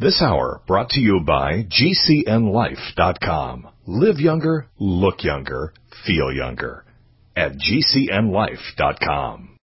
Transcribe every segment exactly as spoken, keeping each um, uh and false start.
This hour brought to you by G C N life dot com. Live younger, look younger, feel younger at G C N life dot com.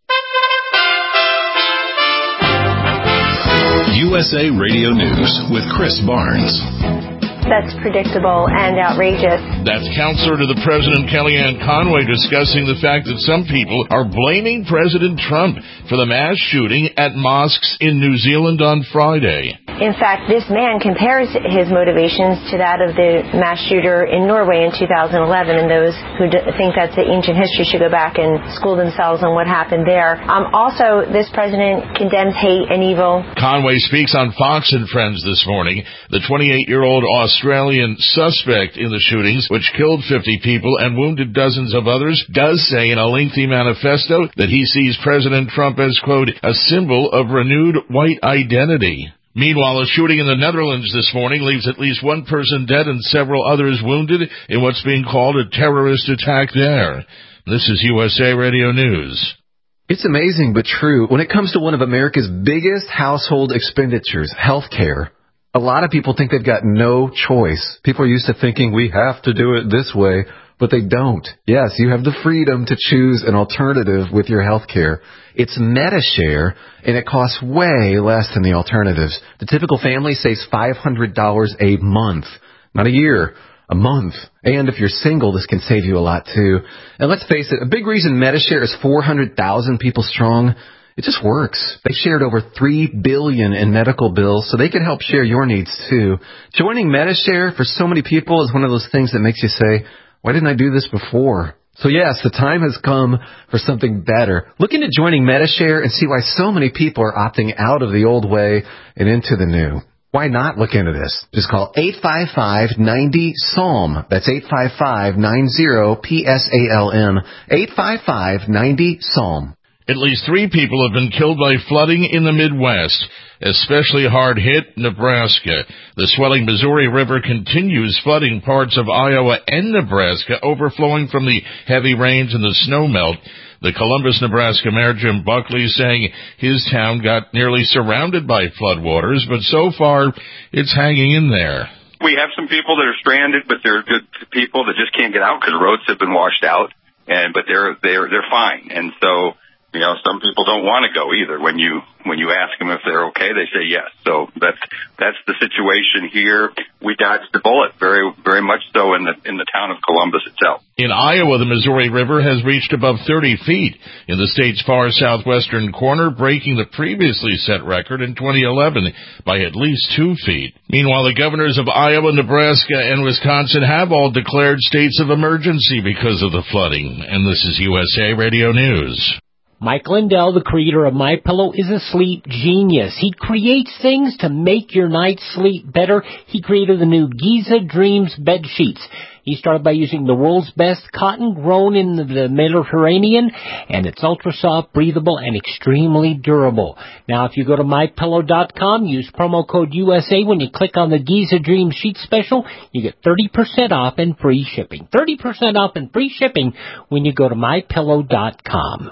U S A Radio News with Chris Barnes. That's predictable and outrageous. That's Counselor to the President Kellyanne Conway discussing the fact that some people are blaming President Trump for the mass shooting at mosques in New Zealand on Friday. In fact, this man compares his motivations to that of the mass shooter in Norway in two thousand eleven, and those who d- think that's the ancient history should go back and school themselves on what happened there. Um, also, this president condemns hate and evil. Conway speaks on Fox and Friends this morning. The twenty-eight-year-old Australian suspect in the shootings, which killed fifty people and wounded dozens of others, does say in a lengthy manifesto that he sees President Trump as, quote, a symbol of renewed white identity. Meanwhile, a shooting in the Netherlands this morning leaves at least one person dead and several others wounded in what's being called a terrorist attack there. This is U S A Radio News. It's amazing but true. When it comes to one of America's biggest household expenditures, health care, a lot of people think they've got no choice. People are used to thinking we have to do it this way, but they don't. Yes, you have the freedom to choose an alternative with your health care. It's Medi-Share, and it costs way less than the alternatives. The typical family saves five hundred dollars a month, not a year, a month. And if you're single, this can save you a lot, too. And let's face it, a big reason Medi-Share is four hundred thousand people strong, it just works. They shared over three billion dollars in medical bills, so they can help share your needs, too. Joining Medi-Share for so many people is one of those things that makes you say, why didn't I do this before? So yes, the time has come for something better. Look into joining Medi-Share and see why so many people are opting out of the old way and into the new. Why not look into this? Just call eight five five, nine zero, S A L M. That's eight five five, nine zero, P S A L M. eight five five, nine zero, S A L M. At least three people have been killed by flooding in the Midwest, especially hard-hit Nebraska. The swelling Missouri River continues flooding parts of Iowa and Nebraska, overflowing from the heavy rains and the snowmelt. The Columbus, Nebraska Mayor Jim Buckley saying his town got nearly surrounded by floodwaters, but so far it's hanging in there. We have some people that are stranded, but they're good people that just can't get out because roads have been washed out, and but they're they're they're fine, and so. You know, some people don't want to go either. When you when you ask them if they're okay, they say yes. So that's that's the situation here. We dodged the bullet very very much so in the in the town of Columbus itself. In Iowa, the Missouri River has reached above thirty feet in the state's far southwestern corner, breaking the previously set record in twenty eleven by at least two feet. Meanwhile, the governors of Iowa, Nebraska, and Wisconsin have all declared states of emergency because of the flooding. And this is U S A Radio News. Mike Lindell, the creator of MyPillow, is a sleep genius. He creates things to make your night's sleep better. He created the new Giza Dreams bed sheets. He started by using the world's best cotton grown in the Mediterranean, and it's ultra soft, breathable, and extremely durable. Now, if you go to my pillow dot com, use promo code U S A when you click on the Giza Dreams sheet special, you get thirty percent off and free shipping. thirty percent off and free shipping when you go to my pillow dot com.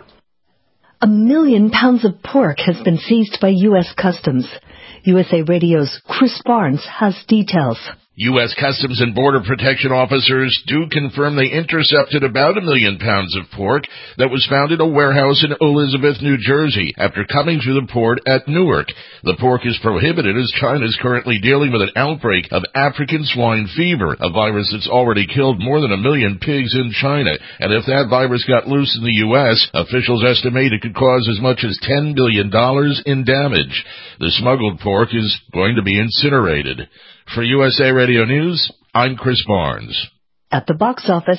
A million pounds of pork has been seized by U S Customs. U S A Radio's Chris Barnes has details. U S Customs and Border Protection officers do confirm they intercepted about a million pounds of pork that was found in a warehouse in Elizabeth, New Jersey, after coming through the port at Newark. The pork is prohibited as China is currently dealing with an outbreak of African swine fever, a virus that's already killed more than a million pigs in China. And if that virus got loose in the U S, officials estimate it could cause as much as ten billion dollars in damage. The smuggled pork is going to be incinerated. For U S A Radio News, I'm Chris Barnes. At the box office.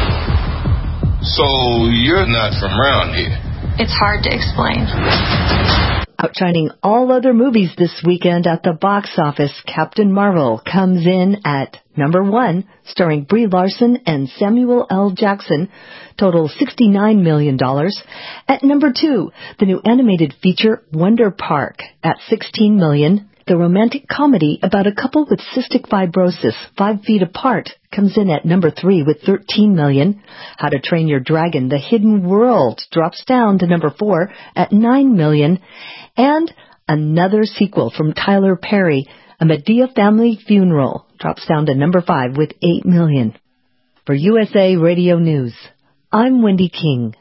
So you're not from around here? It's hard to explain. Outshining all other movies this weekend at the box office, Captain Marvel comes in at number one, starring Brie Larson and Samuel L. Jackson, total sixty-nine million dollars. At number two, the new animated feature Wonder Park at sixteen million dollars. The romantic comedy about a couple with cystic fibrosis, Five Feet Apart, comes in at number three with thirteen million dollars. How to Train Your Dragon, The Hidden World, drops down to number four at nine million dollars. And another sequel from Tyler Perry, A Medea Family Funeral, drops down to number five with eight million dollars. For U S A Radio News, I'm Wendy King.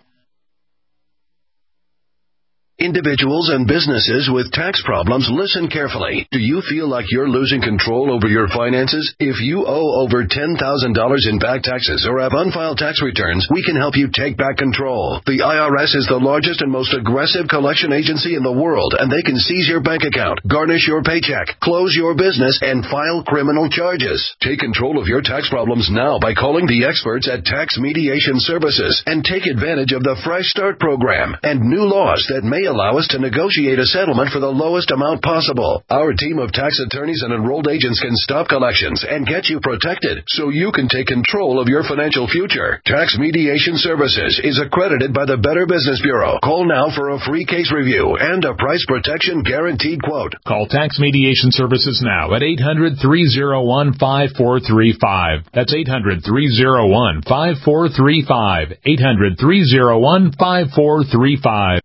Individuals and businesses with tax problems, listen carefully. Do you feel like you're losing control over your finances? If you owe over ten thousand dollars in back taxes or have unfiled tax returns, we can help you take back control. The I R S is the largest and most aggressive collection agency in the world, and they can seize your bank account, garnish your paycheck, close your business, and file criminal charges. Take control of your tax problems now by calling the experts at Tax Mediation Services and take advantage of the Fresh Start program and new laws that may allow us to negotiate a settlement for the lowest amount possible. Our team of tax attorneys and enrolled agents can stop collections and get you protected so you can take control of your financial future. Tax Mediation Services is accredited by the Better Business Bureau. Call now for a free case review and a price protection guaranteed quote. Call Tax Mediation Services now at eight hundred, three oh one, five four three five. That's eight hundred, three oh one, five four three five. eight hundred, three oh one, five four three five.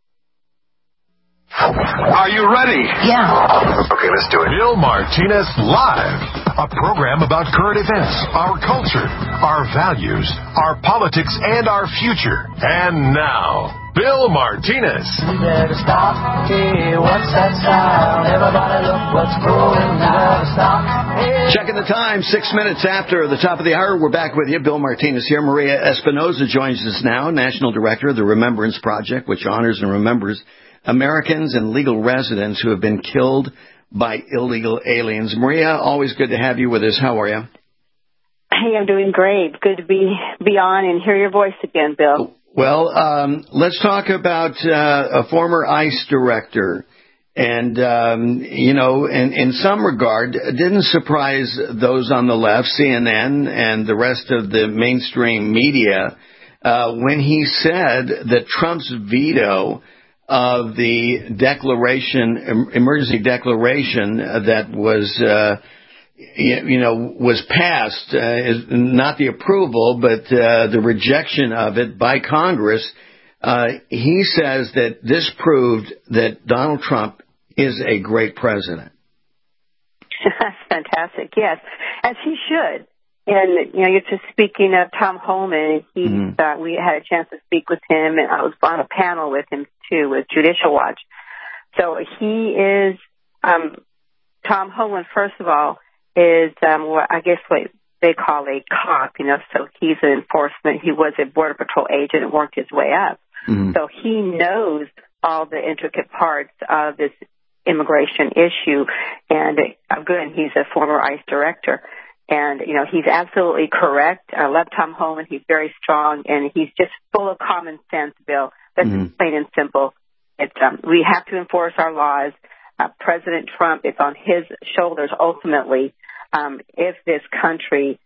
Are you ready? Yeah. Okay, let's do it. Bill Martinez Live, a program about current events, our culture, our values, our politics, and our future. And now, Bill Martinez. We better stop. Hey, what's that sound? Everybody look what's going down. Stop. Hey. Checking the time, six minutes after the top of the hour. We're back with you. Bill Martinez here. Maria Espinoza joins us now, National Director of the Remembrance Project, which honors and remembers Americans and legal residents who have been killed by illegal aliens. Maria, always good to have you with us. How are you? Hey, I'm doing great. Good to be, be on and hear your voice again, Bill. Well, um, let's talk about uh, a former ICE director. And, um, you know, in, in some regard, didn't surprise those on the left, C N N and the rest of the mainstream media, uh, when he said that Trump's veto of the declaration, emergency declaration that was, uh, you know, was passed, uh, is not the approval, but uh, the rejection of it by Congress. Uh, he says that this proved that Donald Trump is a great president. That's fantastic. Yes, as he should. And, you know, you're just speaking of Tom Homan. He, mm-hmm. uh, we had a chance to speak with him, and I was on a panel with him, too, with Judicial Watch. So he is, um, Tom Homan, first of all, is, um, what I guess what they call a cop, you know, so he's an enforcement. He was a Border Patrol agent and worked his way up. Mm-hmm. So he knows all the intricate parts of this immigration issue. And, again, he's a former ICE director. And, you know, he's absolutely correct. I love Tom Homan. He's very strong, and he's just full of common sense, Bill. That's mm-hmm. just plain and simple. It's, um, we have to enforce our laws. Uh, President Trump, it's on his shoulders ultimately. Um, if this country,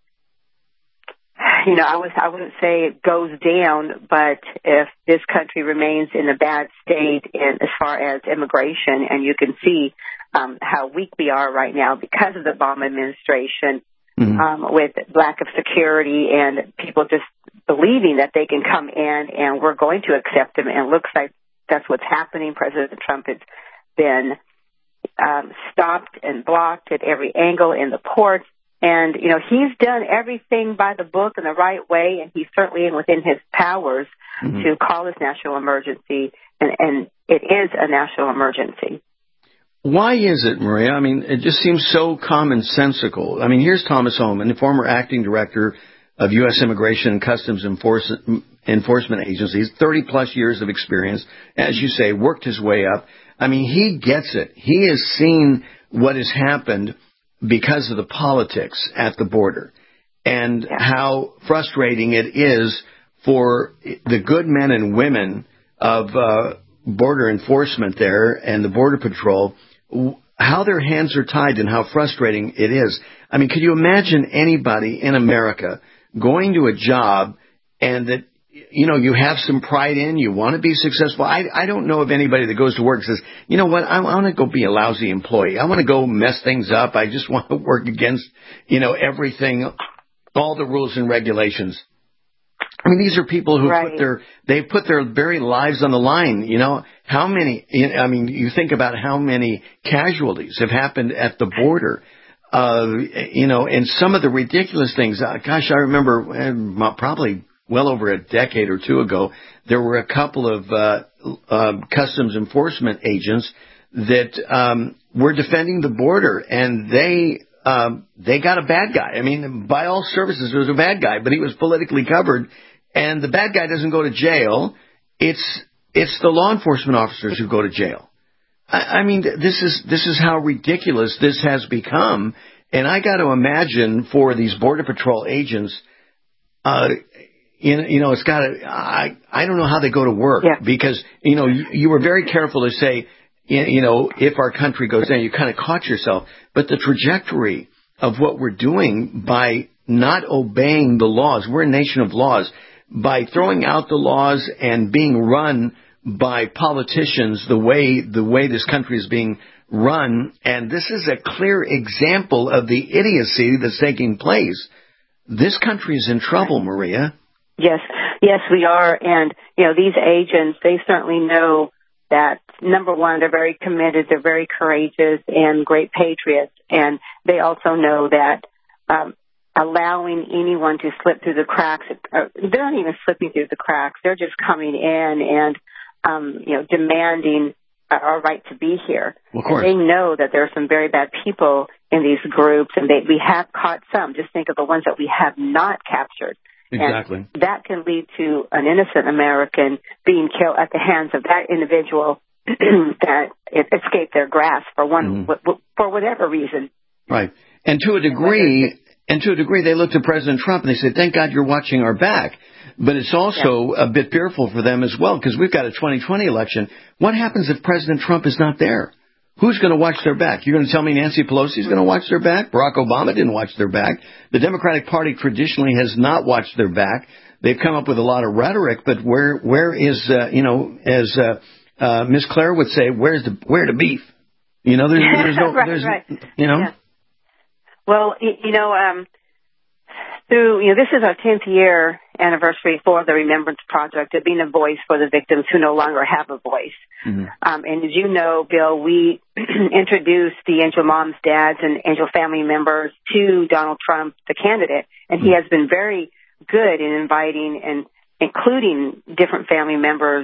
you know, I, was, I wouldn't say it goes down, but if this country remains in a bad state in, as far as immigration, and you can see um, how weak we are right now because of the Obama administration, Mm-hmm. Um, with lack of security and people just believing that they can come in and we're going to accept them. And it looks like that's what's happening. President Trump has been um, stopped and blocked at every angle in the ports. And, you know, he's done everything by the book in the right way, and he's certainly within his powers mm-hmm. to call this national emergency, and, and it is a national emergency. Why is it, Maria? I mean, it just seems so commonsensical. I mean, here's Thomas Homan, the former acting director of U S Immigration and Customs Enforce- Enforcement Agencies, thirty-plus years of experience, as you say, worked his way up. I mean, he gets it. He has seen what has happened because of the politics at the border and how frustrating it is for the good men and women of uh, border enforcement there and the Border Patrol, how their hands are tied and how frustrating it is. I mean, could you imagine anybody in America going to a job and that, you know, you have some pride in, you want to be successful? I, I don't know of anybody that goes to work and says, you know what, I, I want to go be a lousy employee. I want to go mess things up. I just want to work against, you know, everything, all the rules and regulations. I mean, these are people who right. put their, they put their very lives on the line. You know, how many, I mean, you think about how many casualties have happened at the border, uh, you know, and some of the ridiculous things. Uh, gosh, I remember uh, probably well over a decade or two ago, there were a couple of, uh, uh, customs enforcement agents that, um, were defending the border, and they, um, they got a bad guy. I mean, by all services, it was a bad guy, but he was politically covered. And the bad guy doesn't go to jail. It's it's the law enforcement officers who go to jail. I, I mean, this is this is how ridiculous this has become. And I got to imagine for these Border Patrol agents, uh, you, you know, it's got to. I I don't know how they go to work yeah. because you know you, you were very careful to say, you know, if our country goes down, you kind of caught yourself. But the trajectory of what we're doing by not obeying the laws, we're a nation of laws. By throwing out the laws and being run by politicians the way the way this country is being run, and this is a clear example of the idiocy that's taking place. This country is in trouble, Maria. Yes, yes, we are. And, you know, these agents, they certainly know that, number one, they're very committed, they're very courageous and great patriots. And they also know that um allowing anyone to slip through the cracks. Uh, they're not even slipping through the cracks. They're just coming in and, um, you know, demanding our right to be here. Of course. And they know that there are some very bad people in these groups, and they, we have caught some. Just think of the ones that we have not captured. Exactly. And that can lead to an innocent American being killed at the hands of that individual that escaped their grasp for one, mm-hmm. w- w- for whatever reason. Right. And to a degree... And to a degree, they looked at President Trump and they said, thank God you're watching our back. But it's also yeah. a bit fearful for them as well, because we've got a twenty twenty election. What happens if President Trump is not there? Who's going to watch their back? You're going to tell me Nancy Pelosi is going to watch their back? Barack Obama didn't watch their back. The Democratic Party traditionally has not watched their back. They've come up with a lot of rhetoric, but where where is, uh, you know, as uh, uh, Miss Claire would say, where's the where the beef? You know, there's, there's no, right, there's, right. you know. Yeah. Well, you know, um, through, you know, this is our tenth year anniversary for the Remembrance Project of being a voice for the victims who no longer have a voice. Mm-hmm. Um, and as you know, Bill, we introduced the Angel moms, dads, and Angel family members to Donald Trump, the candidate. And he has been very good in inviting and including different family members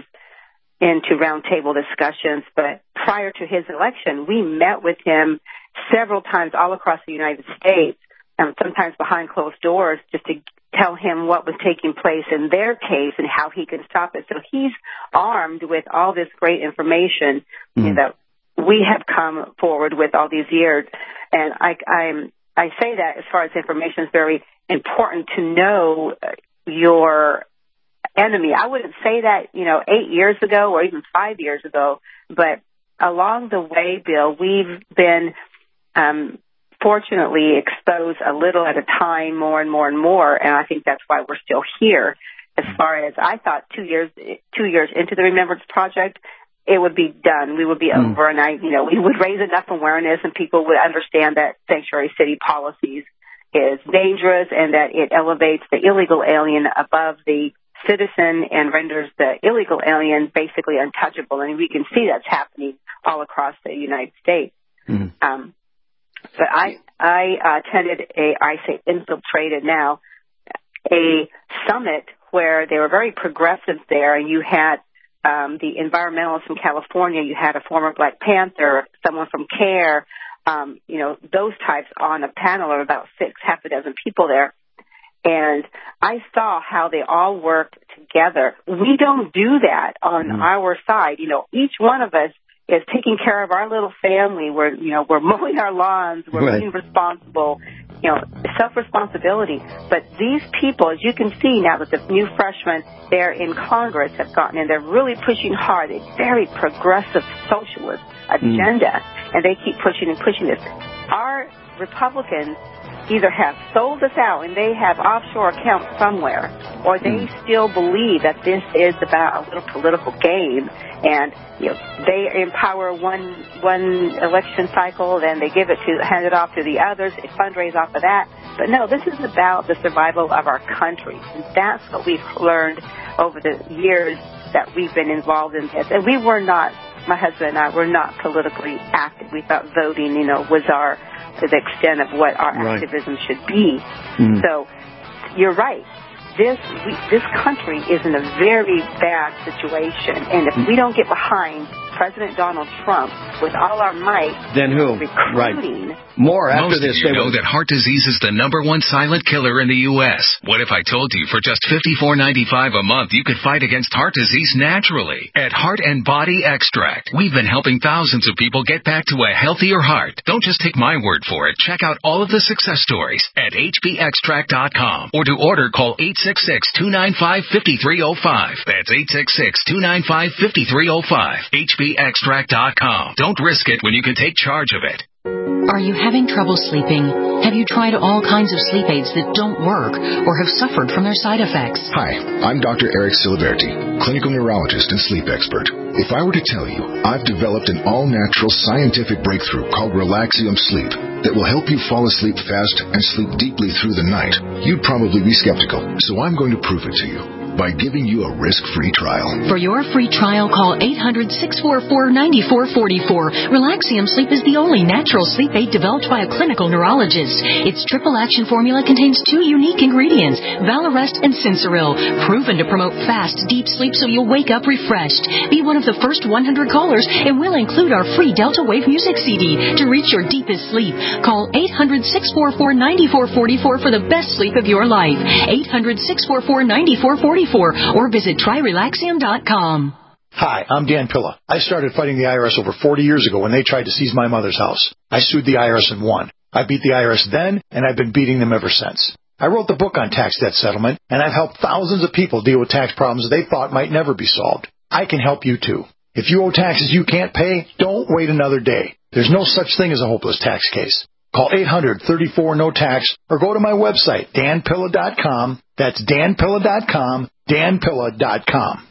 into roundtable discussions. But prior to his election, we met with him several times all across the United States, and sometimes behind closed doors, just to tell him what was taking place in their case and how he could stop it. So he's armed with all this great information mm. you know, that we have come forward with all these years. And I, I'm, I say that as far as information is very important to know your enemy. I wouldn't say that, you know, eight years ago or even five years ago, but along the way, Bill, we've been um, fortunately exposed a little at a time, more and more and more, and I think that's why we're still here. As far as I thought, two years two years into the Remembrance Project, it would be done. We would be mm. over, and I, you know, we would raise enough awareness, and people would understand that sanctuary city policies is dangerous, and that it elevates the illegal alien above the citizen and renders the illegal alien basically untouchable. And we can see that's happening all across the United States. Mm. Um, but I, I uh, attended a, I say infiltrated now, a summit where they were very progressive there, and you had um, the environmentalists from California, you had a former Black Panther, someone from CARE, um, you know, those types on a panel of about six, half a dozen people there. And I saw how they all worked together. We don't do that on mm-hmm. our side. You know, each one of us is taking care of our little family. We're, you know, we're mowing our lawns. We're right. being responsible, you know, self-responsibility. But these people, as you can see now that the new freshmen there in Congress have gotten in, they're really pushing hard. A very progressive socialist agenda. Mm. And they keep pushing and pushing this. Our our Republicans either have sold us out and they have offshore accounts somewhere, or they mm. still believe that this is about a little political game, and you know, they empower one one election cycle, then they give it to hand it off to the others, they fundraise off of that. But no, this is about the survival of our country, and that's what we've learned over the years that we've been involved in this. And we were not, my husband and I were not politically active. We thought voting, you know, was our to the extent of what our right. activism should be. Mm. So you're right. This we, this country is in a very bad situation, and if we don't get behind President Donald Trump with all our might, then who? Recruiting. Right. More after Most this. Most of you know will... that heart disease is the number one silent killer in the U S What if I told you for just fifty-four ninety-five a month you could fight against heart disease naturally at Heart and Body Extract? We've been helping thousands of people get back to a healthier heart. Don't just take my word for it. Check out all of the success stories at H B extract dot com, or to order, call eight six six, two nine five, five three zero five. That's eight six six, two nine five, five three zero five. H B extract dot com. Don't risk it when you can take charge of it. Are you having trouble sleeping? Have you tried all kinds of sleep aids that don't work or have suffered from their side effects? Hi, I'm Doctor Eric Siliberti, clinical neurologist and sleep expert. If I were to tell you I've developed an all-natural scientific breakthrough called Relaxium Sleep that will help you fall asleep fast and sleep deeply through the night, you'd probably be skeptical. So I'm going to prove it to you by giving you a risk-free trial. For your free trial, call eight hundred, six four four, nine four four four. Relaxium Sleep is the only natural sleep aid developed by a clinical neurologist. Its triple-action formula contains two unique ingredients, Valarest and Sensoril, proven to promote fast, deep sleep so you'll wake up refreshed. Be one of the first one hundred callers, and we'll include our free Delta Wave music C D to reach your deepest sleep. Call eight hundred, six four four, nine four four four for the best sleep of your life. eight hundred, six four four, nine four four four, or visit try relaxium dot com. Hi, I'm Dan Pilla. I started fighting the I R S over forty years ago when they tried to seize my mother's house. I sued the I R S and won. I beat the I R S then, and I've been beating them ever since. I wrote the book on tax debt settlement, and I've helped thousands of people deal with tax problems they thought might never be solved. I can help you too. If you owe taxes you can't pay, don't wait another day. There's no such thing as a hopeless tax case. Call eight hundred, thirty-four, no tax, or go to my website, dan pilla dot com. That's dan pilla dot com, dan pilla dot com.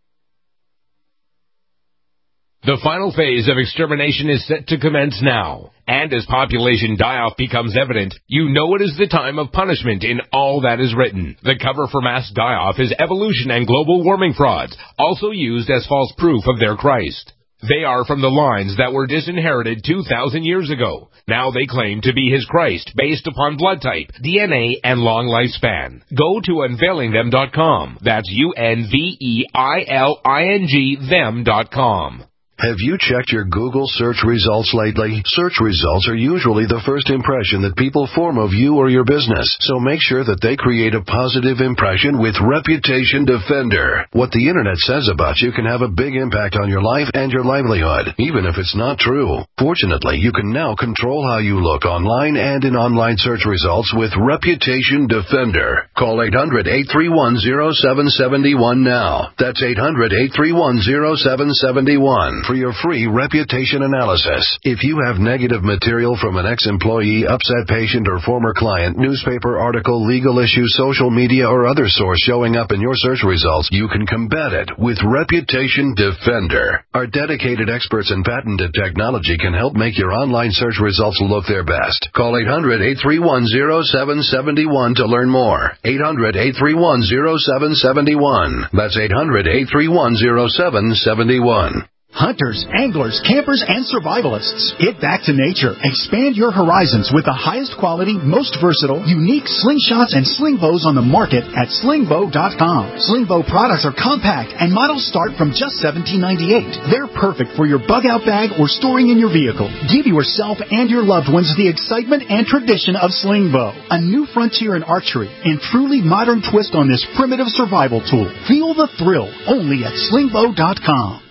The final phase of extermination is set to commence now. And as population die-off becomes evident, you know it is the time of punishment in all that is written. The cover for mass die-off is evolution and global warming frauds, also used as false proof of their Christ. They are from the lines that were disinherited two thousand years ago. Now they claim to be his Christ based upon blood type, D N A, and long lifespan. Go to unveiling them dot com. That's U N V E I L I N G them dot com. Have you checked your Google search results lately? Search results are usually the first impression that people form of you or your business, so make sure that they create a positive impression with Reputation Defender. What the Internet says about you can have a big impact on your life and your livelihood, even if it's not true. Fortunately, you can now control how you look online and in online search results with Reputation Defender. Call eight hundred, eight three one, zero seven seven one now. That's eight hundred, eight three one, zero seven seven one. For your free reputation analysis. If you have negative material from an ex-employee, upset patient, or former client, newspaper article, legal issue, social media, or other source showing up in your search results, you can combat it with Reputation Defender. Our dedicated experts in patented technology can help make your online search results look their best. Call eight hundred, eight three one, zero seven seven one to learn more. eight hundred, eight three one, zero seven seven one. That's eight hundred, eight three one, zero seven seven one. Hunters, anglers, campers, and survivalists. Get back to nature. Expand your horizons with the highest quality, most versatile, unique slingshots and sling bows on the market at sling bow dot com. Sling bow products are compact and models start from just seventeen ninety-eight. They're perfect for your bug out bag or storing in your vehicle. Give yourself and your loved ones the excitement and tradition of sling bow, a new frontier in archery and truly modern twist on this primitive survival tool. Feel the thrill only at sling bow dot com.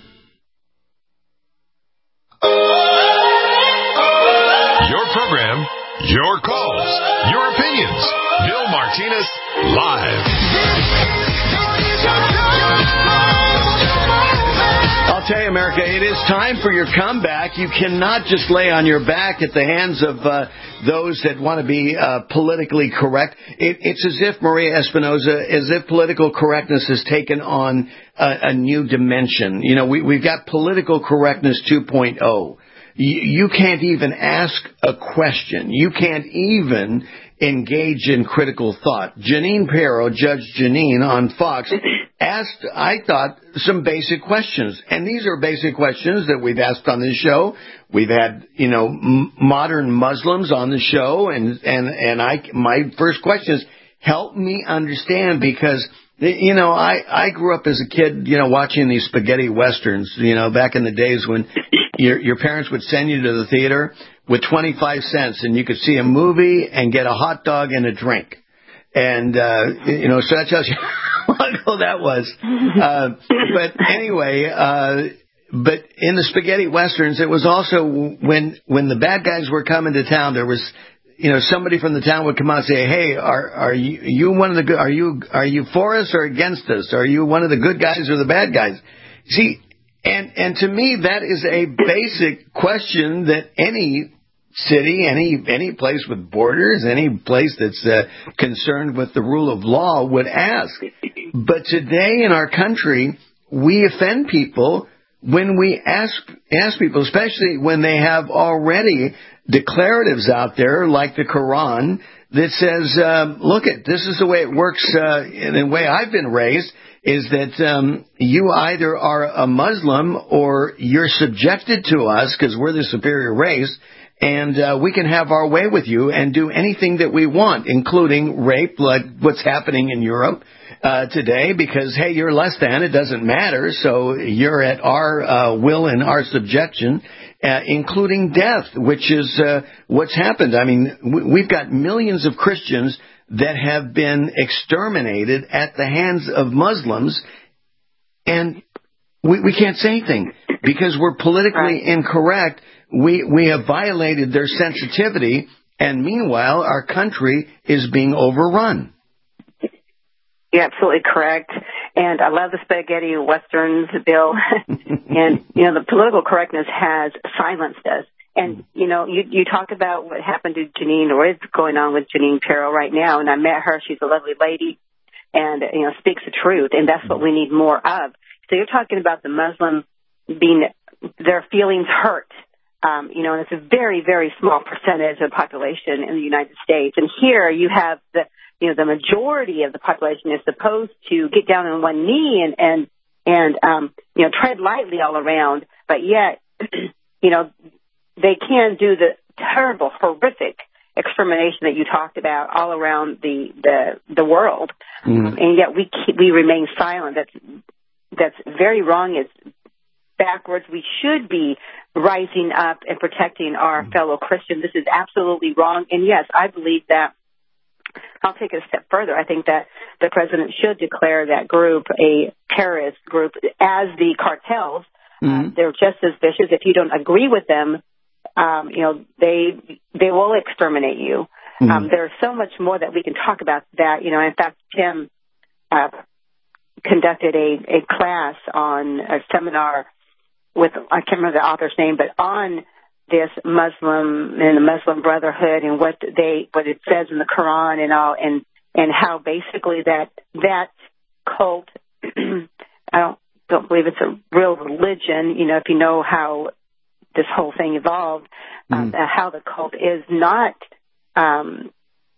Your program, your calls, your opinions. Bill Martinez, live. I'll tell you, America, it is time for your comeback. You cannot just lay on your back at the hands of uh, those that want to be uh, politically correct. It, it's as if, Maria Espinoza, as if political correctness has taken on a, a new dimension. You know, we, we've got political correctness two point oh. You, you can't even ask a question. You can't even engage in critical thought. Jeanine Pirro, Judge Jeanine on Fox, asked, I thought, some basic questions. And these are basic questions that we've asked on this show. We've had, you know, m- modern Muslims on the show. And, and, and I, my first question is, help me understand, because, you know, I, I grew up as a kid, you know, watching these spaghetti westerns, you know, back in the days when your, your parents would send you to the theater with twenty-five cents and you could see a movie and get a hot dog and a drink. And, uh, you know, so that tells you how long ago that was. Uh, but anyway, uh, but in the spaghetti westerns, it was also when, when the bad guys were coming to town, there was, you know, somebody from the town would come out and say, hey, are, are you, you one of the good, are you, are you for us or against us? Are you one of the good guys or the bad guys? See, and, and to me, that is a basic question that any city, any, any place with borders, any place that's uh, concerned with the rule of law would ask. But today in our country, we offend people when we ask, ask people, especially when they have already declaratives out there like the Quran that says, um, look, it, this is the way it works, uh, in the way I've been raised, is that um, you either are a Muslim or you're subjected to us because we're the superior race, and uh, we can have our way with you and do anything that we want, including rape, like what's happening in Europe uh, today, because, hey, you're less than, it doesn't matter, so you're at our uh, will and our subjection, uh, including death, which is uh, what's happened. I mean, we've got millions of Christians that have been exterminated at the hands of Muslims, and we, we can't say anything because we're politically incorrect. We we have violated their sensitivity, and meanwhile, our country is being overrun. You're absolutely correct. And I love the spaghetti westerns, Bill. And, you know, the political correctness has silenced us. And, you know, you, you talk about what happened to Jeanine, or is going on with Jeanine Pirro right now, and I met her. She's a lovely lady and, you know, speaks the truth, and that's what we need more of. So you're talking about the Muslim being, their feelings hurt. Um, you know, and it's a very, very small percentage of the population in the United States. And here you have the, you know, the majority of the population is supposed to get down on one knee and, and, and, um, you know, tread lightly all around. But yet, you know, they can do the terrible, horrific extermination that you talked about all around the, the, the world. Mm. Um, and yet we keep, we remain silent. That's, that's very wrong. It's backwards. We should be rising up and protecting our fellow Christians. This is absolutely wrong. And yes, I believe that, I'll take it a step further. I think that the president should declare that group a terrorist group, as the cartels. Mm-hmm. Uh, they're just as vicious. If you don't agree with them, um, you know, they they will exterminate you. Mm-hmm. Um, there's so much more that we can talk about that. You know, in fact, Tim uh, conducted a, a class on a seminar with, I can't remember the author's name, but on this Muslim and the Muslim Brotherhood and what they, what it says in the Quran and all, and, and how basically that, that cult, I don't, don't believe it's a real religion, you know, if you know how this whole thing evolved, mm. um, how the cult is not, um,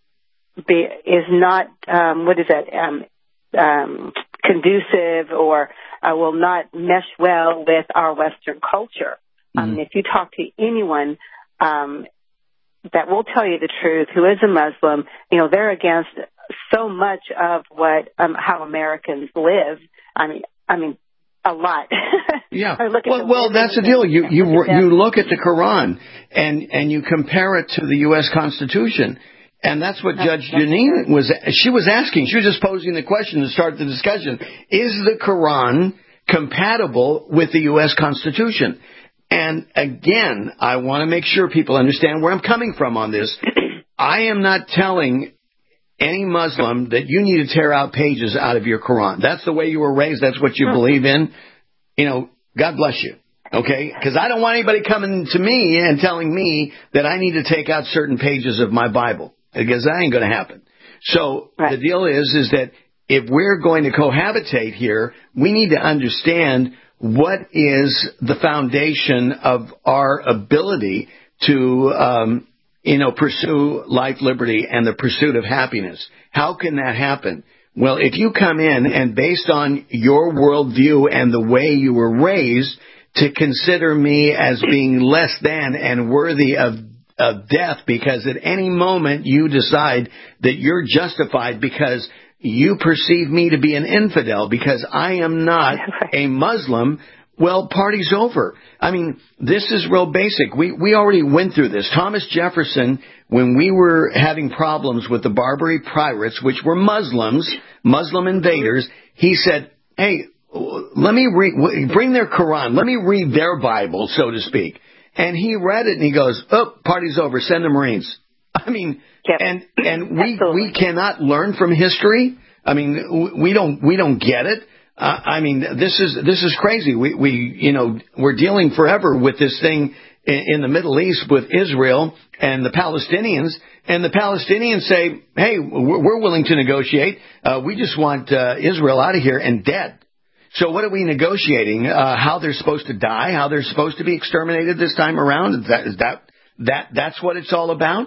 be, is not, um, what is that, um, um, conducive or uh, will not mesh well with our Western culture. Mm-hmm. Um, if you talk to anyone um, that will tell you the truth, who is a Muslim, you know, they're against so much of what um, how Americans live. I mean, I mean, a lot. Yeah. well, well that's the deal. You you you look at the Quran and and you compare it to the U S Constitution. And that's what Judge Jeanine was, she was asking. She was just posing the question to start the discussion. Is the Quran compatible with the U S Constitution? And again, I want to make sure people understand where I'm coming from on this. I am not telling any Muslim that you need to tear out pages out of your Quran. That's the way you were raised. That's what you believe in. You know, God bless you. Okay? Because I don't want anybody coming to me and telling me that I need to take out certain pages of my Bible, because that ain't going to happen. So right. the deal is, is that if we're going to cohabitate here, we need to understand what is the foundation of our ability to, um, you know, pursue life, liberty, and the pursuit of happiness. How can that happen? Well, if you come in and based on your worldview and the way you were raised to consider me as being less than and worthy of of death because at any moment you decide that you're justified because you perceive me to be an infidel because I am not a Muslim, well, party's over. I mean, this is real basic. We we already went through this. Thomas Jefferson, when we were having problems with the Barbary pirates, which were Muslims, Muslim invaders, he said, hey, let me read, bring their Quran. Let me read their Bible, so to speak. And he read it and he goes, oh, party's over. Send the Marines. I mean, yep. and, and we, we cannot learn from history. I mean, we don't, we don't get it. Uh, I mean, this is, this is crazy. We, we, you know, we're dealing forever with this thing in, in the Middle East with Israel and the Palestinians. And the Palestinians say, hey, we're willing to negotiate. Uh, we just want uh, Israel out of here and dead. So what are we negotiating? Uh, how they're supposed to die? How they're supposed to be exterminated this time around? Is that is that that that's what it's all about?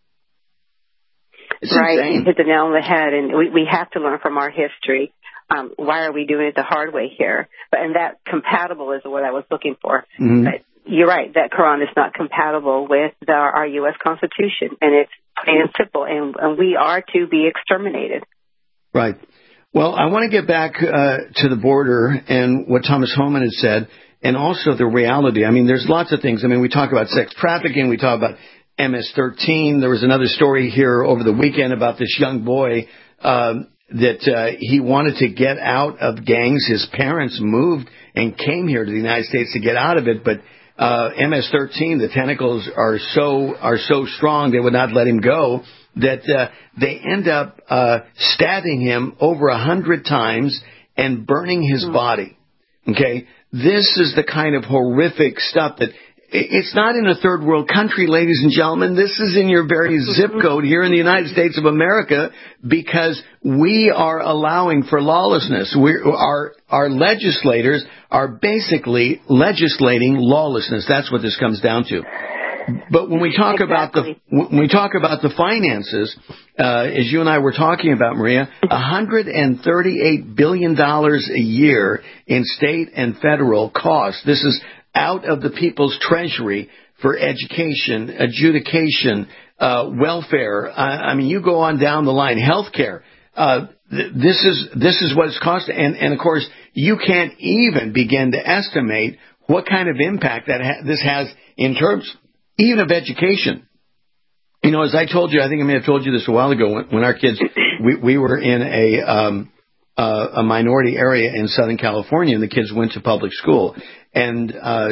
It's right. insane. You hit the nail on the head, and we we have to learn from our history. Um, why are we doing it the hard way here? But and that compatible is what I was looking for. Mm-hmm. But you're right. That Quran is not compatible with the, our U S Constitution, and it's plain and simple. And, and we are to be exterminated. Right. Well, I want to get back uh, to the border and what Thomas Homan had said, and also the reality. I mean, there's lots of things. I mean, we talk about sex trafficking. We talk about M S thirteen. There was another story here over the weekend about this young boy um, that uh, he wanted to get out of gangs. His parents moved and came here to the United States to get out of it, but uh, M S thirteen, the tentacles are so are so strong they would not let him go. That uh, they end up uh, stabbing him over a hundred times and burning his body. Okay, this is the kind of horrific stuff that it's not in a third world country, ladies and gentlemen. This is in your very zip code here in the United States of America because we are allowing for lawlessness. We our our legislators are basically legislating lawlessness. That's what this comes down to. But when we talk exactly. about the when we talk about the finances, uh, as you and I were talking about, Maria, one hundred thirty-eight billion dollars a year in state and federal costs. This is out of the people's treasury for education, adjudication, uh, welfare. I, I mean, you go on down the line, healthcare. Uh, th- this is this is what it's costing, and and of course, you can't even begin to estimate what kind of impact that ha- this has in terms. Even of education. You know, as I told you, I think I may have told you this a while ago, when, when our kids, we, we were in a um, uh, a minority area in Southern California, and the kids went to public school. And, uh,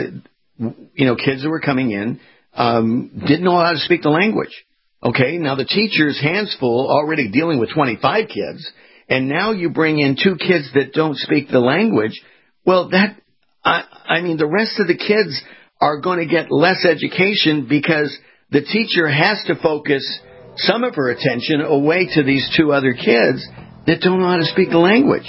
you know, kids that were coming in um, didn't know how to speak the language. Okay, now the teacher's hands full already dealing with twenty-five kids, and now you bring in two kids that don't speak the language. Well, that, I, I mean, the rest of the kids are going to get less education because the teacher has to focus some of her attention away to these two other kids that don't know how to speak the language.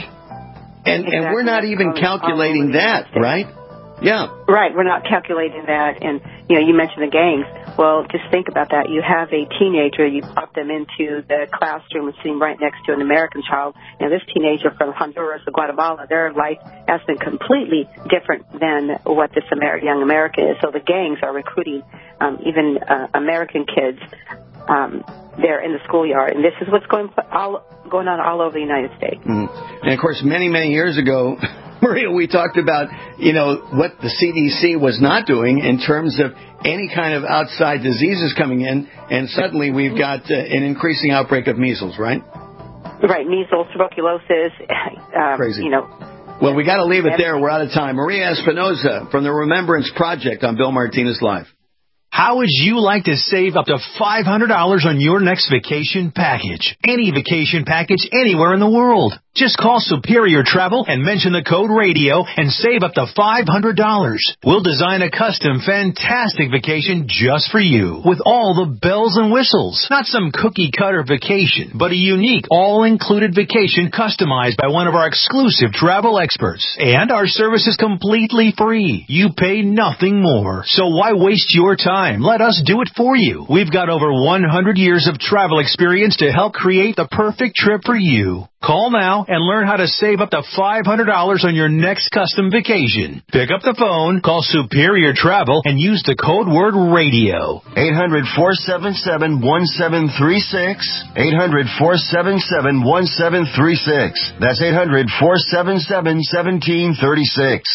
And exactly. and we're not even calculating that, right? Yeah. Right, we're not calculating that. And, you know, you mentioned the gangs. Well, just think about that. You have a teenager, you pop them into the classroom and sitting right next to an American child. And this teenager from Honduras or Guatemala, their life has been completely different than what this Amer- young American is. So the gangs are recruiting um, even uh, American kids um, there in the schoolyard. And this is what's going, all, going on all over the United States. Mm. And, of course, many, many years ago, Maria, we talked about, you know, what the C D C was not doing in terms of any kind of outside diseases coming in, and suddenly we've got uh, an increasing outbreak of measles, right? Right, measles, tuberculosis, uh, Crazy. You know. Well, we got to leave it there. We're out of time. Maria Espinoza from the Remembrance Project on Bill Martinez Live. How would you like to save up to five hundred dollars on your next vacation package? Any vacation package anywhere in the world. Just call Superior Travel and mention the code radio and save up to five hundred dollars. We'll design a custom, fantastic vacation just for you with all the bells and whistles. Not some cookie-cutter vacation, but a unique, all-included vacation customized by one of our exclusive travel experts. And our service is completely free. You pay nothing more. So why waste your time? Let us do it for you. We've got over one hundred years of travel experience to help create the perfect trip for you. Call now and learn how to save up to five hundred dollars on your next custom vacation. Pick up the phone, call Superior Travel, and use the code word radio. eight hundred, four seven seven, one seven three six. eight hundred, four seven seven, one seven three six. That's eight hundred, four seven seven, one seven three six.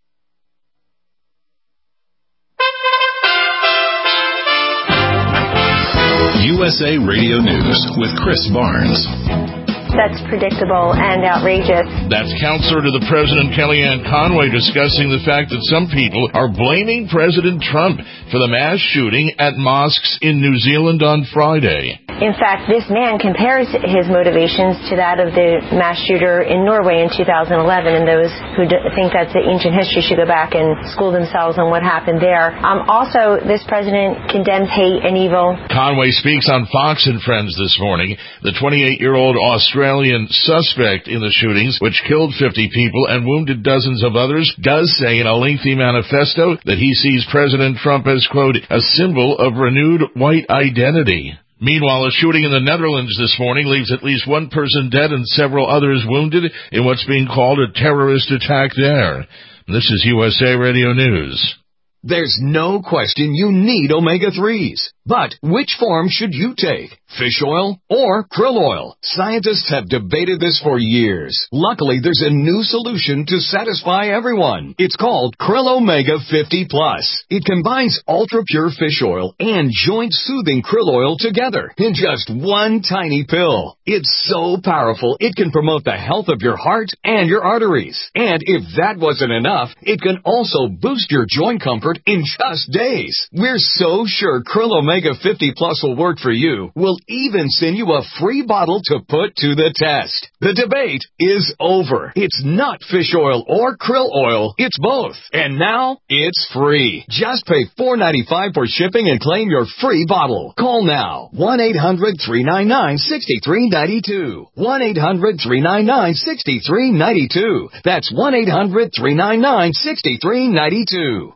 U S A Radio News with Chris Barnes. That's predictable and outrageous. That's counselor to the President, Kellyanne Conway, discussing the fact that some people are blaming President Trump for the mass shooting at mosques in New Zealand on Friday. In fact, this man compares his motivations to that of the mass shooter in Norway in two thousand eleven, and those who d- think that's the ancient history should go back and school themselves on what happened there. Um, also, this president condemns hate and evil. Conway speaks on Fox and Friends this morning. The twenty-eight-year-old Australian suspect in the shootings, which killed fifty people and wounded dozens of others, does say in a lengthy manifesto that he sees President Trump as, quote, a symbol of renewed white identity. Meanwhile, a shooting in the Netherlands this morning leaves at least one person dead and several others wounded in what's being called a terrorist attack there. This is U S A Radio News. There's no question you need omega threes. But which form should you take? Fish oil or krill oil? Scientists have debated this for years. Luckily, there's a new solution to satisfy everyone. It's called Krill Omega fifty plus. It combines ultra-pure fish oil and joint-soothing krill oil together in just one tiny pill. It's so powerful, it can promote the health of your heart and your arteries. And if that wasn't enough, it can also boost your joint comfort in just days. We're so sure Krill Omega fifty plus will work for you. We'll even send you a free bottle to put to the test. The debate is over. It's not fish oil or krill oil. It's both. And now it's free. Just pay four dollars and ninety-five cents for shipping and claim your free bottle. Call now. one eight hundred, three nine nine, six three nine two. one eight hundred, three nine nine, six three nine two. That's one eight hundred, three nine nine, six three nine two.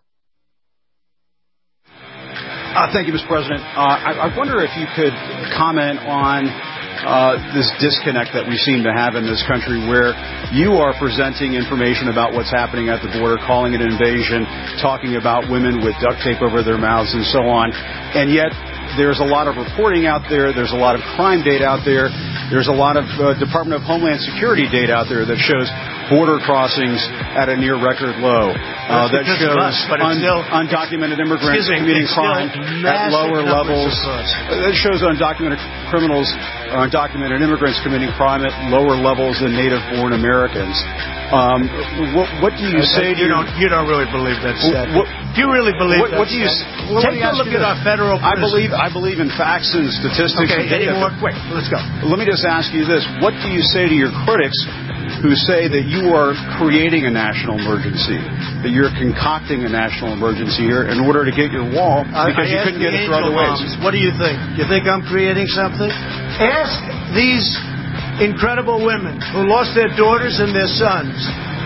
Uh, thank you, Mister President. Uh, I, I wonder if you could comment on uh, this disconnect that we seem to have in this country where you are presenting information about what's happening at the border, calling it an invasion, talking about women with duct tape over their mouths and so on, and yet there's a lot of reporting out there, there's a lot of crime data out there, there's a lot of uh, Department of Homeland Security data out there that shows border crossings at a near record low. Uh, that shows us, un- still, undocumented immigrants committing crime at lower levels. That shows undocumented criminals or undocumented immigrants committing crime at lower levels than native-born Americans. Um, what, what do you say to you don't you don't really believe that stat? What, do you really believe what, that? What do you? Well, Take a look at our federal prison. I believe I believe in facts and statistics. Okay, and data. any more quick? Let's go. Let me just ask you this: what do you say to your critics who say that you are creating a national emergency, that you're concocting a national emergency here in order to get your wall because I, I you couldn't get it through other ways? Moms, what do you think? You think I'm creating something? Ask these incredible women who lost their daughters and their sons.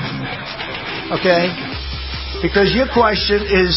Okay? Because your question is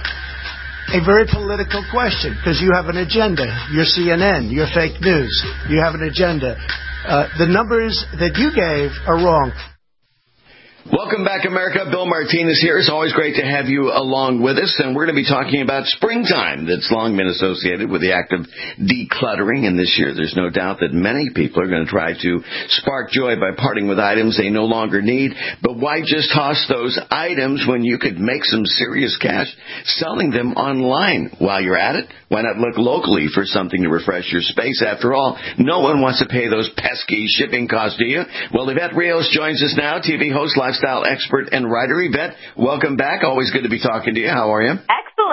a very political question because you have an agenda. You're C N N. You're fake news. You have an agenda. Uh, the numbers that you gave are wrong. Welcome back, America. Bill Martinez here. It's always great to have you along with us, and we're going to be talking about springtime that's long been associated with the act of decluttering, and this year there's no doubt that many people are going to try to spark joy by parting with items they no longer need, but why just toss those items when you could make some serious cash selling them online? While you're at it, why not look locally for something to refresh your space? After all, no one wants to pay those pesky shipping costs, do you? Well, Yvette Rios joins us now, T V host, lifestyle expert, and writer. Yvette, welcome back. Always good to be talking to you. How are you? Excellent.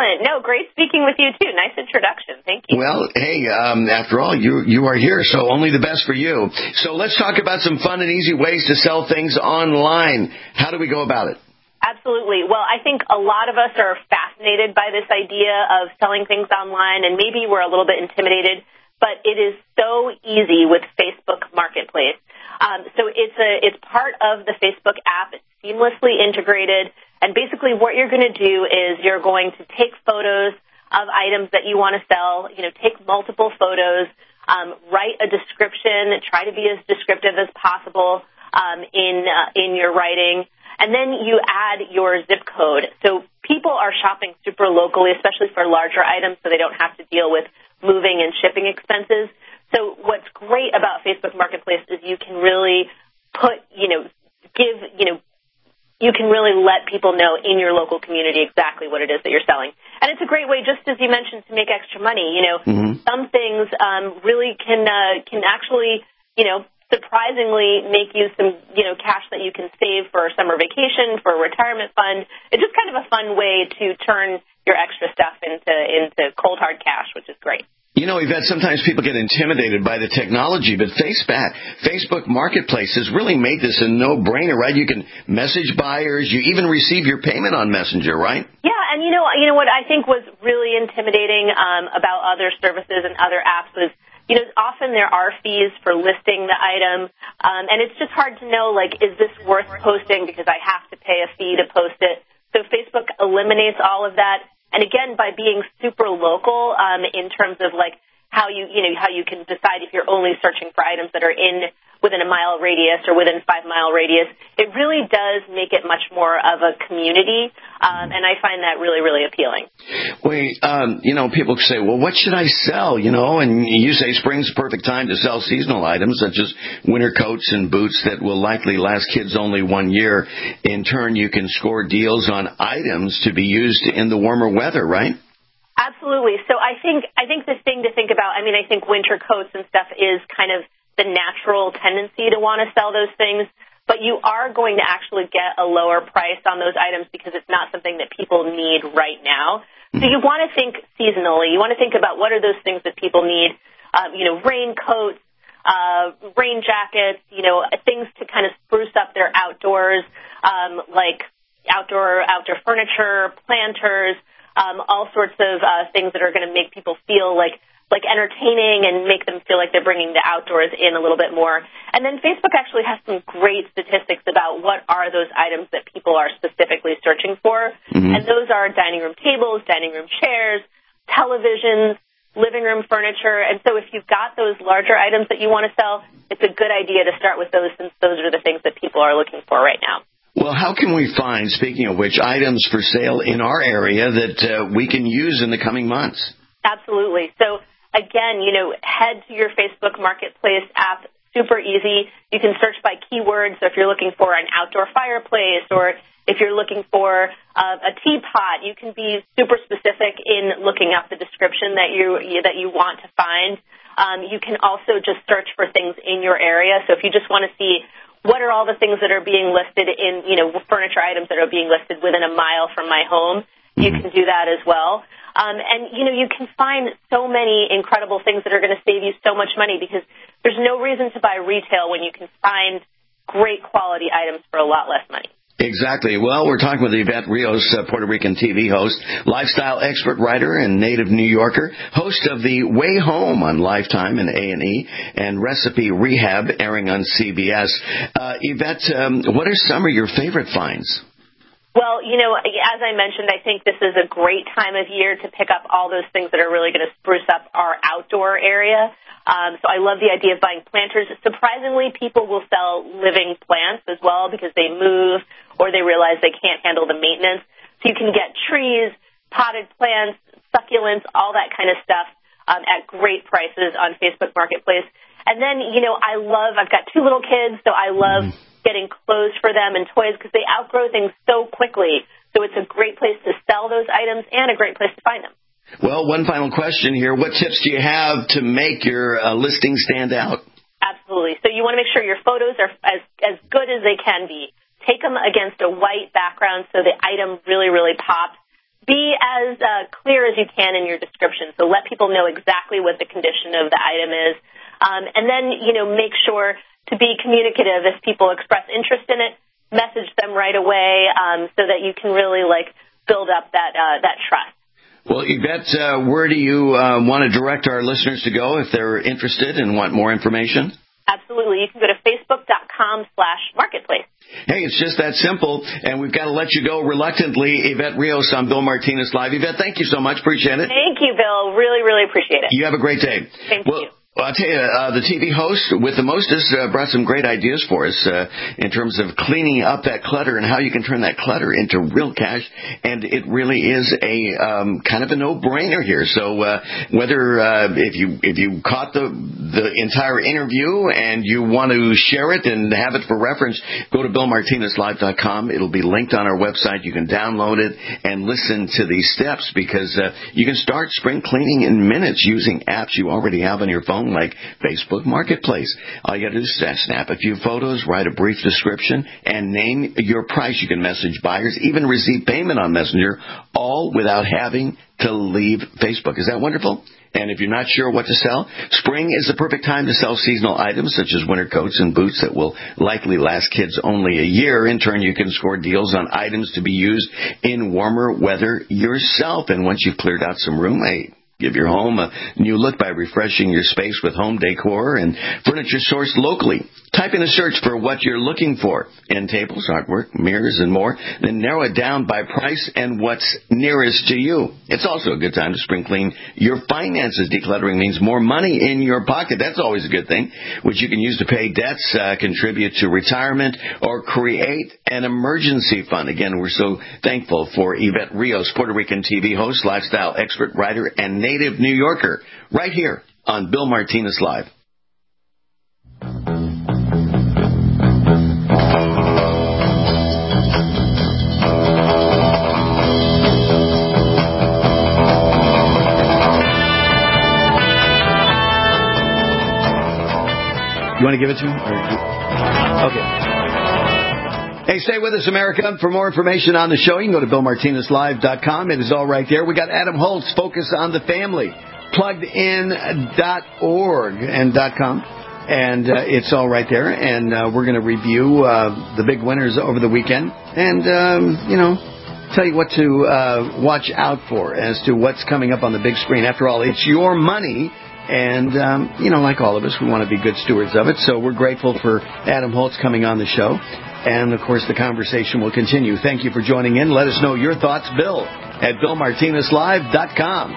Excellent. No, great speaking with you, too. Nice introduction. Thank you. Well, hey, um, after all, you you are here, so only the best for you. So let's talk about some fun and easy ways to sell things online. How do we go about it? Absolutely. Well, I think a lot of us are fascinated by this idea of selling things online, and maybe we're a little bit intimidated, but it is so easy with Facebook Marketplace. Um, so it's a it's part of the Facebook app. It's seamlessly integrated. And basically what you're going to do is you're going to take photos of items that you want to sell, you know, take multiple photos, um, write a description, try to be as descriptive as possible um, in uh, in your writing, and then you add your zip code. So people are shopping super locally, especially for larger items, so they don't have to deal with moving and shipping expenses. So what's great about Facebook Marketplace is you can really put, you know, give, you know, you can really let people know in your local community exactly what it is that you're selling. And it's a great way, just as you mentioned, to make extra money. You know, mm-hmm. some things um, really can uh, can actually, you know, surprisingly make you some, you know, cash that you can save for a summer vacation, for a retirement fund. It's just kind of a fun way to turn your extra stuff into into cold hard cash, which is great. You know, Yvette, sometimes people get intimidated by the technology, but Facebook, Facebook Marketplace has really made this a no-brainer, right? You can message buyers. You even receive your payment on Messenger, right? Yeah, and you know, you know what I think was really intimidating um, about other services and other apps was, you know, often there are fees for listing the item, um, and it's just hard to know, like, is this worth posting because I have to pay a fee to post it? So Facebook eliminates all of that. And again, by being super local um, in terms of like how you, you know, how you can decide if you're only searching for items that are in within a mile radius or within five mile radius, it really does make it much more of a community, um, and I find that really, really appealing. Wait, um, you know, people say, well, what should I sell? You know, and you say spring's the perfect time to sell seasonal items such as winter coats and boots that will likely last kids only one year. In turn, you can score deals on items to be used in the warmer weather, right? Absolutely. So I think I think the thing to think about, I mean, I think winter coats and stuff is kind of the natural tendency to want to sell those things, but you are going to actually get a lower price on those items because it's not something that people need right now. So you want to think seasonally. You want to think about what are those things that people need, um, you know, raincoats, uh, rain jackets, you know, things to kind of spruce up their outdoors, um, like outdoor outdoor furniture, planters, um, all sorts of uh, things that are going to make people feel like like entertaining and make them feel like they're bringing the outdoors in a little bit more. And then Facebook actually has some great statistics about what are those items that people are specifically searching for. Mm-hmm. And those are dining room tables, dining room chairs, televisions, living room furniture. And so if you've got those larger items that you want to sell, it's a good idea to start with those since those are the things that people are looking for right now. Well, how can we find, speaking of which, items for sale in our area that uh, we can use in the coming months? Absolutely. So again, you know, head to your Facebook Marketplace app. Super easy. You can search by keywords. So if you're looking for an outdoor fireplace or if you're looking for uh, a teapot, you can be super specific in looking up the description that you that you want to find. Um, you can also just search for things in your area. So if you just want to see what are all the things that are being listed in, you know, furniture items that are being listed within a mile from my home, you can do that as well. Um, and, you know, you can find so many incredible things that are going to save you so much money because there's no reason to buy retail when you can find great quality items for a lot less money. Exactly. Well, we're talking with Yvette Rios, uh, Puerto Rican T V host, lifestyle expert writer, and native New Yorker, host of The Way Home on Lifetime and A and E, and Recipe Rehab airing on C B S. Uh, Yvette, um, what are some of your favorite finds? Well, you know, as I mentioned, I think this is a great time of year to pick up all those things that are really going to spruce up our outdoor area. Um, so I love the idea of buying planters. Surprisingly, people will sell living plants as well because they move or they realize they can't handle the maintenance. So you can get trees, potted plants, succulents, all that kind of stuff um, at great prices on Facebook Marketplace. And then, you know, I love, I've got two little kids, so I love getting clothes for them and toys because they outgrow things so quickly. So it's a great place to sell those items and a great place to find them. Well, one final question here. What tips do you have to make your uh, listing stand out? Absolutely. So you want to make sure your photos are as, as good as they can be. Take them against a white background so the item really, really pops. be as uh, clear as you can in your description. So let people know exactly what the condition of the item is. Um, and then, you know, make sure to be communicative if people express interest in it. Message them right away um, so that you can really, like, build up that uh, that trust. Well, Yvette, uh, where do you uh, want to direct our listeners to go if they're interested and want more information? Absolutely. You can go to facebook.com slash marketplace. Hey, it's just that simple, and we've got to let you go reluctantly. Yvette Rios on Bill Martinez Live. Yvette, thank you so much. Appreciate it. Thank you, Bill. Really, really appreciate it. You have a great day. Thank well, you. Well, I'll tell you, uh, the T V host with the mostest uh, brought some great ideas for us uh, in terms of cleaning up that clutter and how you can turn that clutter into real cash. And it really is a um, kind of a no-brainer here. So uh, whether uh, if you if you caught the the entire interview and you want to share it and have it for reference, go to bill martinez live dot com. It'll be linked on our website. You can download it and listen to these steps because uh, you can start spring cleaning in minutes using apps you already have on your phone, like Facebook Marketplace. All you got to do is snap a few photos, write a brief description, and name your price. You can message buyers, even receive payment on Messenger, all without having to leave Facebook. Is that wonderful? And if you're not sure what to sell, spring is the perfect time to sell seasonal items such as winter coats and boots that will likely last kids only a year. In turn, you can score deals on items to be used in warmer weather yourself. And once you've cleared out some room, hey, give your home a new look by refreshing your space with home decor and furniture sourced locally. Type in a search for what you're looking for. End tables, artwork, mirrors, and more. Then narrow it down by price and what's nearest to you. It's also a good time to spring clean your finances. Decluttering means more money in your pocket. That's always a good thing, which you can use to pay debts, uh, contribute to retirement, or create an emergency fund. Again, we're so thankful for Yvette Rios, Puerto Rican T V host, lifestyle expert, writer, and native New Yorker, right here on Bill Martinez Live. You want to give it to me? Okay. Hey, stay with us, America. For more information on the show, you can go to bill martinez live dot com. It is all right there. We got Adam Holtz, Focus on the Family, plugged in dot org and .com. And uh, it's all right there. And uh, we're going to review uh, the big winners over the weekend. And, um, you know, tell you what to uh, watch out for as to what's coming up on the big screen. After all, it's your money. And, um, you know, like all of us, we want to be good stewards of it. So we're grateful for Adam Holtz coming on the show. And, of course, the conversation will continue. Thank you for joining in. Let us know your thoughts, Bill, at bill martinez live dot com.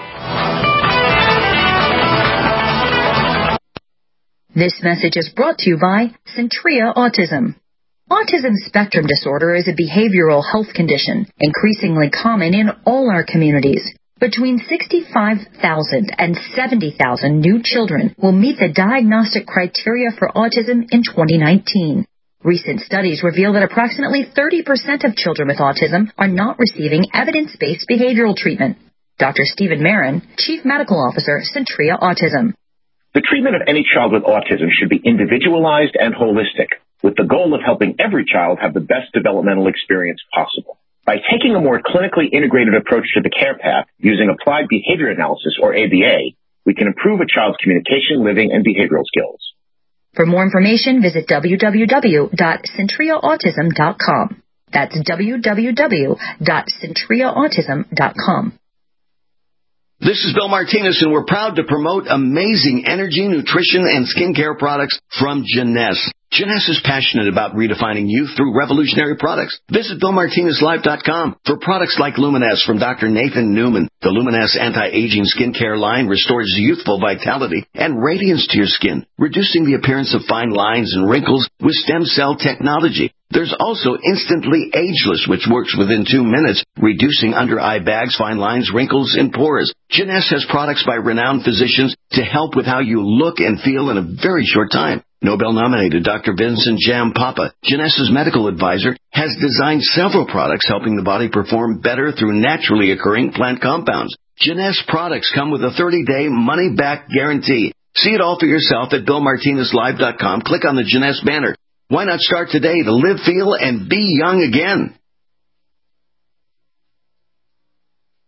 This message is brought to you by Centria Autism. Autism spectrum disorder is a behavioral health condition increasingly common in all our communities. Between sixty-five thousand and seventy thousand new children will meet the diagnostic criteria for autism in twenty nineteen. Recent studies reveal that approximately thirty percent of children with autism are not receiving evidence-based behavioral treatment. Doctor Stephen Marin, Chief Medical Officer, Centria Autism. The treatment of any child with autism should be individualized and holistic, with the goal of helping every child have the best developmental experience possible. By taking a more clinically integrated approach to the care path using applied behavior analysis, or A B A, we can improve a child's communication, living, and behavioral skills. For more information, visit w w w dot centria autism dot com. That's w w w dot centria autism dot com. This is Bill Martinez, and we're proud to promote amazing energy, nutrition, and skincare products from Jeunesse. Jeunesse is passionate about redefining youth through revolutionary products. Visit bill martinez live dot com for products like Luminesse from Doctor Nathan Newman. The Luminesse anti-aging skincare line restores youthful vitality and radiance to your skin, reducing the appearance of fine lines and wrinkles with stem cell technology. There's also Instantly Ageless, which works within two minutes, reducing under-eye bags, fine lines, wrinkles, and pores. Jeunesse has products by renowned physicians to help with how you look and feel in a very short time. Nobel-nominated Doctor Vincent Jam Papa, Jeunesse's medical advisor, has designed several products helping the body perform better through naturally occurring plant compounds. Jeunesse products come with a thirty-day money-back guarantee. See it all for yourself at bill martinez live dot com. Click on the Jeunesse banner. Why not start today to live, feel, and be young again?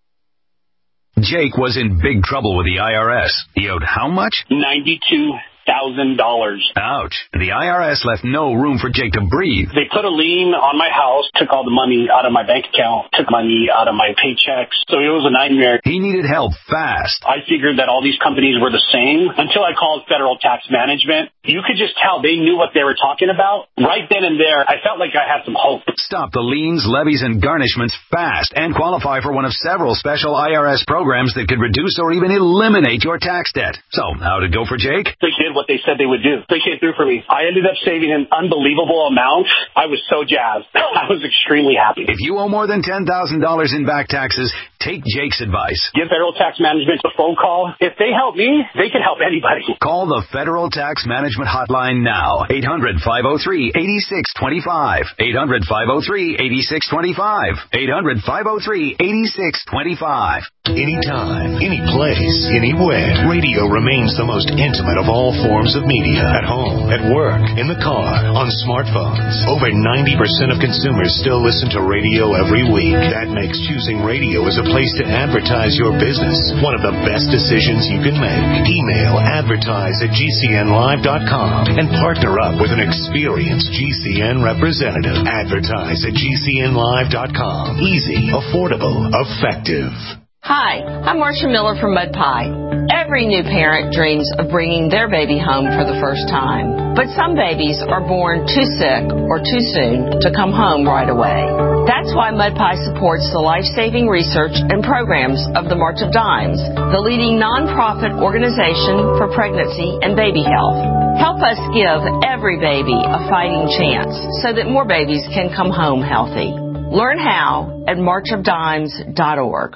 Jake was in big trouble with the I R S. He owed how much? ninety-two thousand dollars. Ouch. The I R S left no room for Jake to breathe. They put a lien on my house, took all the money out of my bank account, took money out of my paychecks. So it was a nightmare. He needed help fast. I figured that all these companies were the same until I called Federal Tax Management. You could just tell they knew what they were talking about. Right then and there, I felt like I had some hope. Stop the liens, levies, and garnishments fast and qualify for one of several special I R S programs that could reduce or even eliminate your tax debt. So, how'd it go for Jake? They did what they said they would do. They came through for me. I ended up saving an unbelievable amount. I was so jazzed. I was extremely happy. If you owe more than ten thousand dollars in back taxes, take Jake's advice. Give Federal Tax Management a phone call. If they help me, they can help anybody. Call the Federal Tax Management Hotline now. eight hundred, five oh three, eight six two five. eight hundred, five oh three, eight six two five. eight hundred, five oh three, eight six two five. Anytime, any place, anywhere, radio remains the most intimate of all forms of media. At home, at work, in the car, on smartphones. Over ninety percent of consumers still listen to radio every week. That makes choosing radio as a place to advertise your business one of the best decisions you can make. Email advertise at G C N live dot com and partner up with an experienced G C N representative. Advertise at G C N live dot com. Easy, affordable, effective. Hi, I'm Marcia Miller from Mud Pie. Every new parent dreams of bringing their baby home for the first time. But some babies are born too sick or too soon to come home right away. That's why Mud Pie supports the life-saving research and programs of the March of Dimes, the leading nonprofit organization for pregnancy and baby health. Help us give every baby a fighting chance so that more babies can come home healthy. Learn how at march of dimes dot org.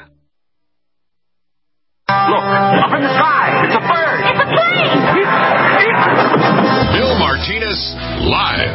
Look, up in the sky. It's a bird. It's a plane. Bill Martinez, live.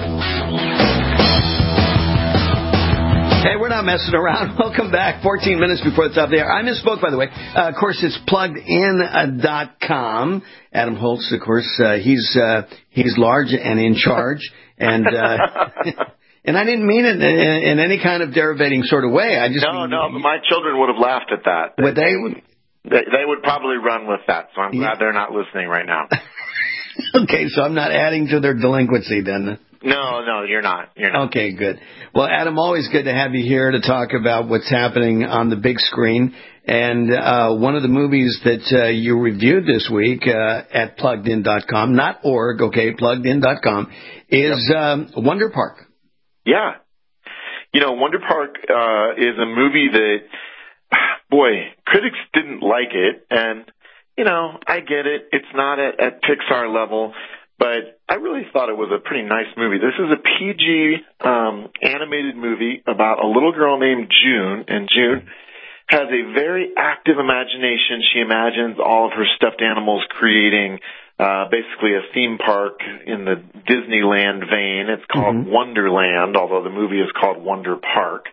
Hey, we're not messing around. Welcome back. fourteen minutes before the top of the hour. I misspoke, by the way. Uh, of course, it's plugged in dot com. Adam Holtz, of course, uh, he's uh, he's large and in charge. And uh, and I didn't mean it in, in any kind of derivating sort of way. I just No, mean, no, but my children would have laughed at that. Would they? They, they would probably run with that, so I'm glad yeah. they're not listening right now. Okay, so I'm not adding to their delinquency then. No, no, you're not. You're not. Okay, good. Well, Adam, always good to have you here to talk about what's happening on the big screen. And uh, one of the movies that uh, you reviewed this week uh, at plugged in dot com, not org, okay, plugged in dot com, is yep. um, Wonder Park. Yeah. You know, Wonder Park uh, is a movie that, boy, critics didn't like it, and, you know, I get it. It's not at, at Pixar level, but I really thought it was a pretty nice movie. This is a P G um, animated movie about a little girl named June, and June has a very active imagination. She imagines all of her stuffed animals creating uh, basically a theme park in the Disneyland vein. It's called mm-hmm. Wonderland, although the movie is called Wonder Park.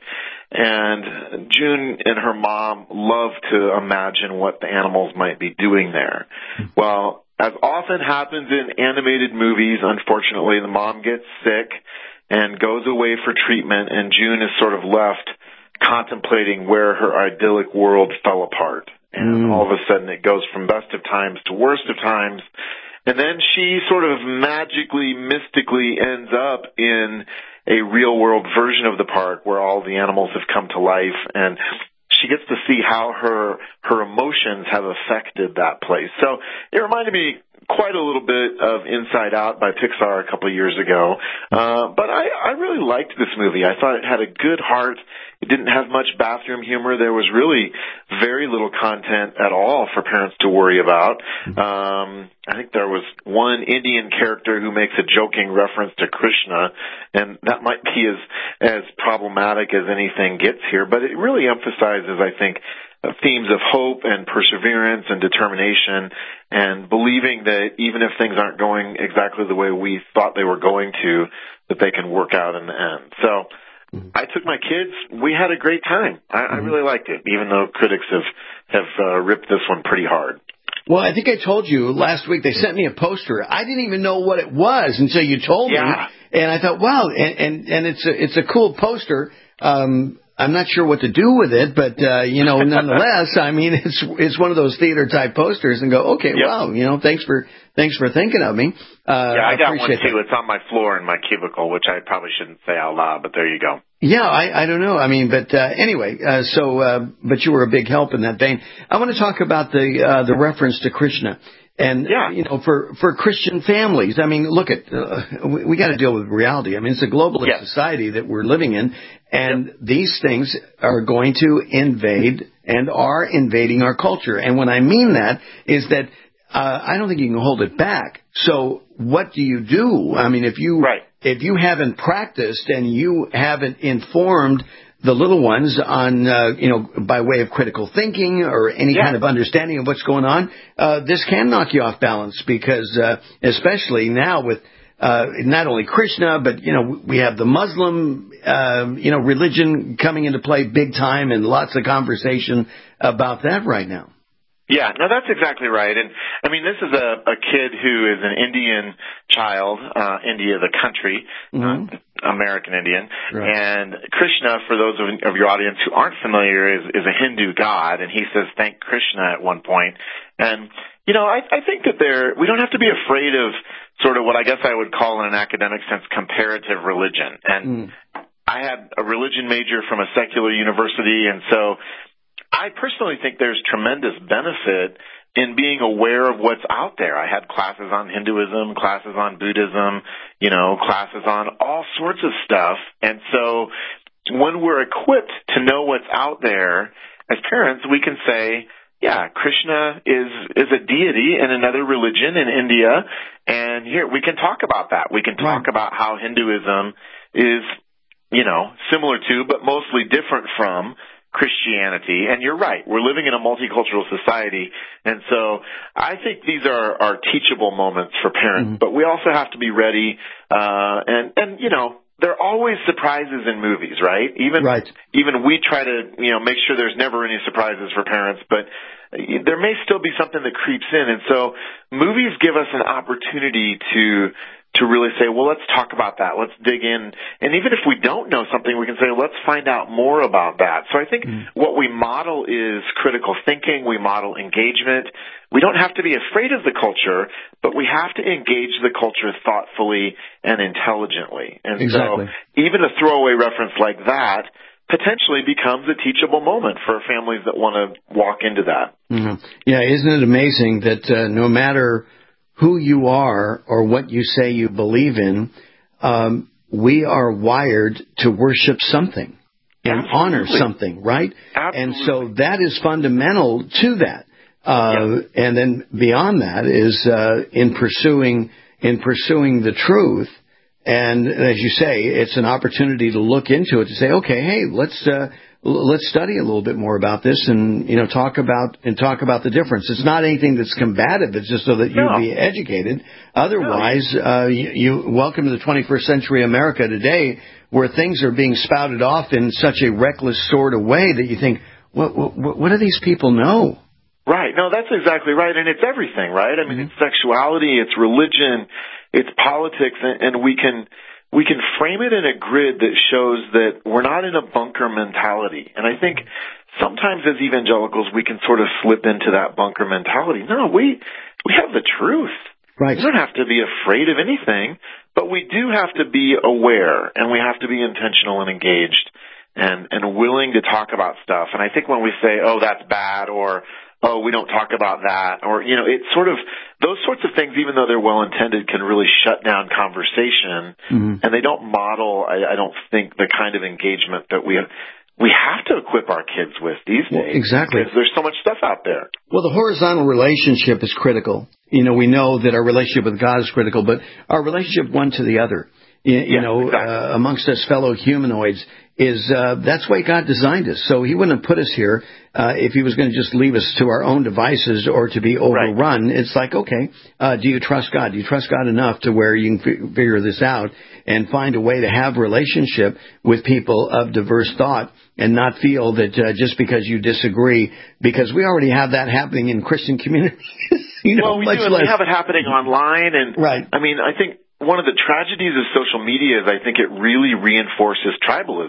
And June and her mom love to imagine what the animals might be doing there. Well, as often happens in animated movies, unfortunately, the mom gets sick and goes away for treatment, and June is sort of left contemplating where her idyllic world fell apart. And mm. all of a sudden it goes from best of times to worst of times. And then she sort of magically, mystically ends up in a real-world version of the park where all the animals have come to life, and she gets to see how her her emotions have affected that place. So it reminded me quite a little bit of Inside Out by Pixar a couple of years ago, uh, but I, I really liked this movie. I thought it had a good heart. It didn't have much bathroom humor. There was really very little content at all for parents to worry about. Um, I think there was one Indian character who makes a joking reference to Krishna, and that might be as, as problematic as anything gets here. But it really emphasizes, I think, uh, themes of hope and perseverance and determination and believing that even if things aren't going exactly the way we thought they were going to, that they can work out in the end. So I took my kids. We had a great time. I, I really liked it, even though critics have, have uh, ripped this one pretty hard. Well, I think I told you last week they sent me a poster. I didn't even know what it was until you told yeah. me. And I thought, wow, and, and, and it's a, it's a cool poster. Um, I'm not sure what to do with it, but, uh, you know, nonetheless, I mean, it's, it's one of those theater type posters and go, okay, yep. wow, you know, thanks for, thanks for thinking of me. Uh, yeah, I got one too. That. It's on my floor in my cubicle, which I probably shouldn't say out loud, but there you go. Yeah, I, I don't know. I mean, but, uh, anyway, uh, so, uh, but you were a big help in that vein. I want to talk about the, uh, the reference to Krishna. And, yeah. you know, for, for Christian families, I mean, look at, uh, we, we got to deal with reality. I mean, it's a globalist yes. society that we're living in, and yep. these things are going to invade and are invading our culture. And when I mean that is that, uh, I don't think you can hold it back. So what do you do? I mean, if you, right. if you haven't practiced and you haven't informed the little ones on, uh, you know, by way of critical thinking or any yeah. kind of understanding of what's going on, uh, this can knock you off balance because, uh, especially now with, uh, not only Krishna, but, you know, we have the Muslim, uh, you know, religion coming into play big time and lots of conversation about that right now. Yeah, no, that's exactly right. And I mean, this is a, a kid who is an Indian child, uh, India, the country, mm-hmm. uh, American Indian. Right. And Krishna, for those of, of your audience who aren't familiar, is, is a Hindu god. And he says, thank Krishna at one point. And, you know, I, I think that there, we don't have to be afraid of sort of what I guess I would call in an academic sense comparative religion. And mm. I had a religion major from a secular university. And so I personally think there's tremendous benefit in being aware of what's out there. I had classes on Hinduism, classes on Buddhism, you know, classes on all sorts of stuff. And so when we're equipped to know what's out there, as parents, we can say, yeah, Krishna is, is a deity in another religion in India. And here, we can talk about that. We can talk right. about how Hinduism is, you know, similar to, but mostly different from Christianity. And you're right. We're living in a multicultural society. And so I think these are, are teachable moments for parents, mm-hmm. but we also have to be ready. Uh, and, and, you know, there are always surprises in movies, right? Even, right. even we try to, you know, make sure there's never any surprises for parents, but there may still be something that creeps in. And so movies give us an opportunity to, to really say, well, let's talk about that. Let's dig in. And even if we don't know something, we can say, let's find out more about that. So I think mm. what we model is critical thinking. We model engagement. We don't have to be afraid of the culture, but we have to engage the culture thoughtfully and intelligently. And exactly. so even a throwaway reference like that potentially becomes a teachable moment for families that want to walk into that. Mm-hmm. Yeah, isn't it amazing that uh, no matter who you are or what you say you believe in, um, we are wired to worship something and Absolutely. honor something, right? Absolutely. And so that is fundamental to that. Uh, yeah. And then beyond that is uh, in pursuing in pursuing the truth. And as you say, it's an opportunity to look into it to say, okay, hey, let's uh, let's study a little bit more about this and, you know, talk about and talk about the difference. It's not anything that's combative. It's just so that no. you be educated. Otherwise, no. uh, you, you welcome to the twenty-first century America today, where things are being spouted off in such a reckless sort of way that you think, what what, what do these people know? Right. No, that's exactly right. And it's everything, right? I mean, mm-hmm. it's sexuality, it's religion, it's politics, and, and we can we can frame it in a grid that shows that we're not in a bunker mentality. And I think sometimes as evangelicals, we can sort of slip into that bunker mentality. No, we we have the truth. Right. We don't have to be afraid of anything, but we do have to be aware, and we have to be intentional and engaged and, and willing to talk about stuff. And I think when we say, oh, that's bad, or oh, we don't talk about that, or, you know, it's sort of, those sorts of things, even though they're well-intended, can really shut down conversation, mm-hmm. and they don't model, I, I don't think, the kind of engagement that we have, we have to equip our kids with these days. Well, exactly. Because there's so much stuff out there. Well, the horizontal relationship is critical. You know, we know that our relationship with God is critical, but our relationship one to the other, you, you yeah, know, exactly. uh, amongst us fellow humanoids, is uh, that's why God designed us. So he wouldn't have put us here uh, if he was going to just leave us to our own devices or to be overrun. Right. It's like, okay, uh, do you trust God? Do you trust God enough to where you can f- figure this out and find a way to have relationship with people of diverse thought and not feel that uh, just because you disagree, because we already have that happening in Christian communities. you know, well, we much do, and less. we have it happening online. And right. I mean, I think one of the tragedies of social media is I think it really reinforces tribalism.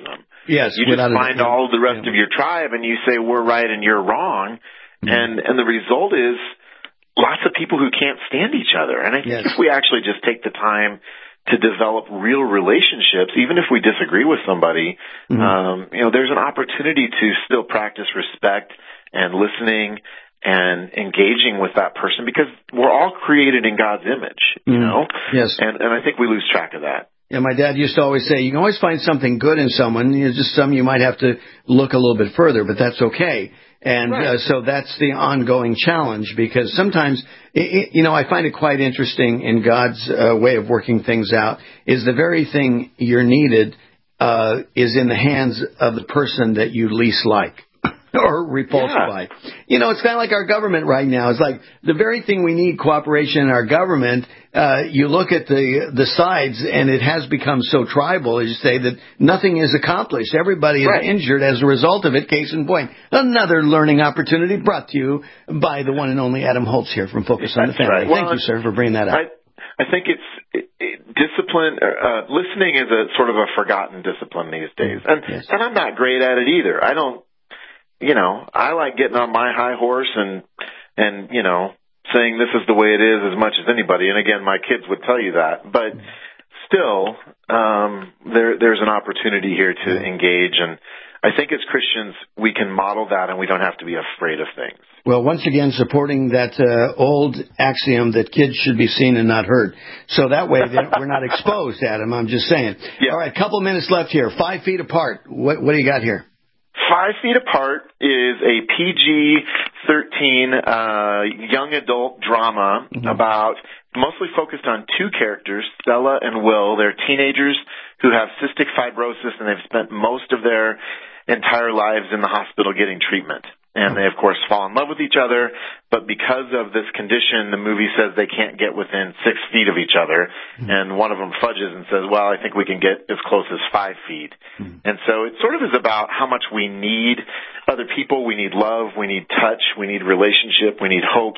Yes, you just find a, all of the rest yeah. of your tribe and you say we're right and you're wrong, mm-hmm. and and the result is lots of people who can't stand each other. And I think yes. if we actually just take the time to develop real relationships, even if we disagree with somebody, mm-hmm. um, you know, there's an opportunity to still practice respect and listening and engaging with that person, because we're all created in God's image, you mm-hmm. know? Yes. And, and I think we lose track of that. Yeah, my dad used to always say, you can always find something good in someone. You know, just some you might have to look a little bit further, but that's okay. And right. uh, so that's the ongoing challenge, because sometimes, it, it, you know, I find it quite interesting in God's uh, way of working things out is the very thing you're needed uh, is in the hands of the person that you least like. Or repulsed yeah. by. You know, it's kind of like our government right now. It's like the very thing we need, cooperation in our government. Uh, you look at the the sides, and it has become so tribal, as you say, that nothing is accomplished. Everybody is right. injured as a result of it. Case in point, another learning opportunity brought to you by the one and only Adam Holz here from Focus on the Family. Right. Thank well, you, sir, for bringing that up. I, I think it's it, it, discipline. Uh, listening is a sort of a forgotten discipline these days, and yes. and I'm not great at it either. I don't. You know, I like getting on my high horse and, and, you know, saying this is the way it is as much as anybody. And again, my kids would tell you that, but still, um, there, there's an opportunity here to engage. And I think as Christians, we can model that and we don't have to be afraid of things. Well, once again, supporting that uh, old axiom that kids should be seen and not heard. So that way we're not exposed, Adam. I'm just saying. Yeah. All right, couple minutes left here. Five feet apart. What, what do you got here? Five Feet Apart is a P G thirteen uh, young adult drama mm-hmm. about, mostly focused on two characters, Stella and Will. They're teenagers who have cystic fibrosis, and they've spent most of their entire lives in the hospital getting treatment. And they, of course, fall in love with each other, but because of this condition, the movie says they can't get within six feet of each other. Mm-hmm. And one of them fudges and says, well, I think we can get as close as five feet. Mm-hmm. And so it sort of is about how much we need other people. We need love. We need touch. We need relationship. We need hope,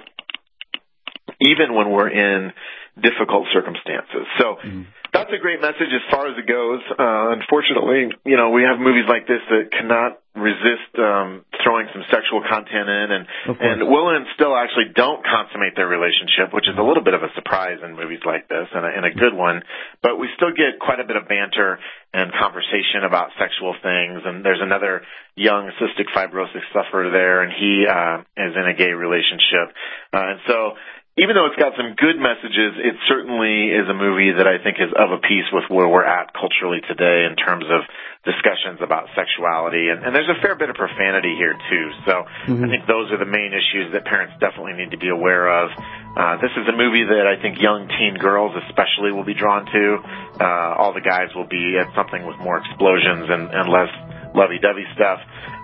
even when we're in difficult circumstances. So mm-hmm. that's a great message as far as it goes. Uh, unfortunately, you know, we have movies like this that cannot resist um, throwing some sexual content in, and and Will and Stella actually don't consummate their relationship, which is a little bit of a surprise in movies like this, and a, and a good one. But we still get quite a bit of banter and conversation about sexual things. And there's another young cystic fibrosis sufferer there, and he uh, is in a gay relationship, uh, and so. Even though it's got some good messages, it certainly is a movie that I think is of a piece with where we're at culturally today in terms of discussions about sexuality. And, and there's a fair bit of profanity here, too. So mm-hmm. I think those are the main issues that parents definitely need to be aware of. Uh, this is a movie that I think young teen girls especially will be drawn to. Uh, all the guys will be at something with more explosions and, and less lovey-dovey stuff.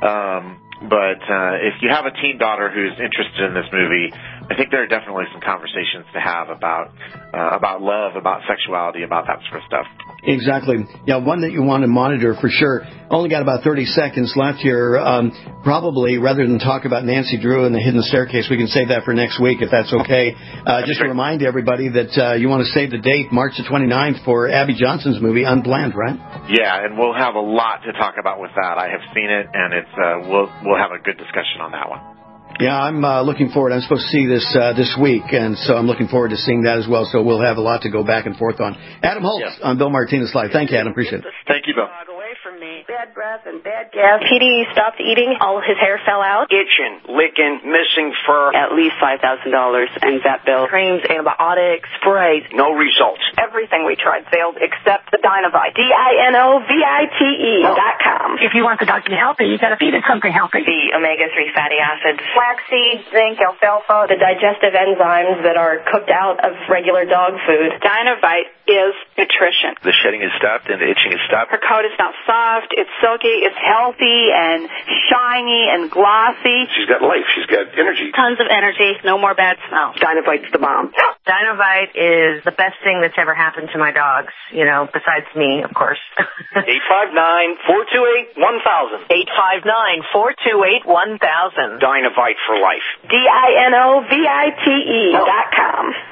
Um, But uh, if you have a teen daughter who's interested in this movie, I think there are definitely some conversations to have about uh, about love, about sexuality, about that sort of stuff. Exactly. Yeah, one that you want to monitor for sure. Only got about thirty seconds left here. Um, probably, rather than talk about Nancy Drew and the Hidden Staircase, we can save that for next week if that's okay. Uh, just to remind everybody that uh, you want to save the date, March the twenty-ninth, for Abby Johnson's movie, Unplanned, right? Yeah, and we'll have a lot to talk about with that. I have seen it, and it's uh, we'll we'll have a good discussion on that one. Yeah, I'm uh, looking forward. I'm supposed to see this uh, this week, and so I'm looking forward to seeing that as well. So we'll have a lot to go back and forth on. Adam Holz yeah. on Bill Martinez Live. Thank you, Adam. Appreciate it. Thank you, Bill. From me. Bad breath and bad gas. P D stopped eating. All his hair fell out. Itching, licking, missing fur. At least five thousand dollars in vet bill. Creams, antibiotics, sprays. No results. Everything we tried failed except the Dinovite. D I N O V I T E dot com. If you want the dog to be healthy, you got to feed it something healthy. The omega three fatty acids. Flaxseed, zinc, alfalfa. The digestive enzymes that are cooked out of regular dog food. Dinovite is nutrition. The shedding is stopped and the itching is stopped. Her coat is not soft. It's silky. It's healthy and shiny and glossy. She's got life. She's got energy. Tons of energy. No more bad smell. Dinovite's the bomb. Dinovite is the best thing that's ever happened to my dogs, you know, besides me, of course. eight five nine, four two eight, one thousand. eight five nine, four two eight, one thousand. Dinovite for life. D I N O V I T E dot com.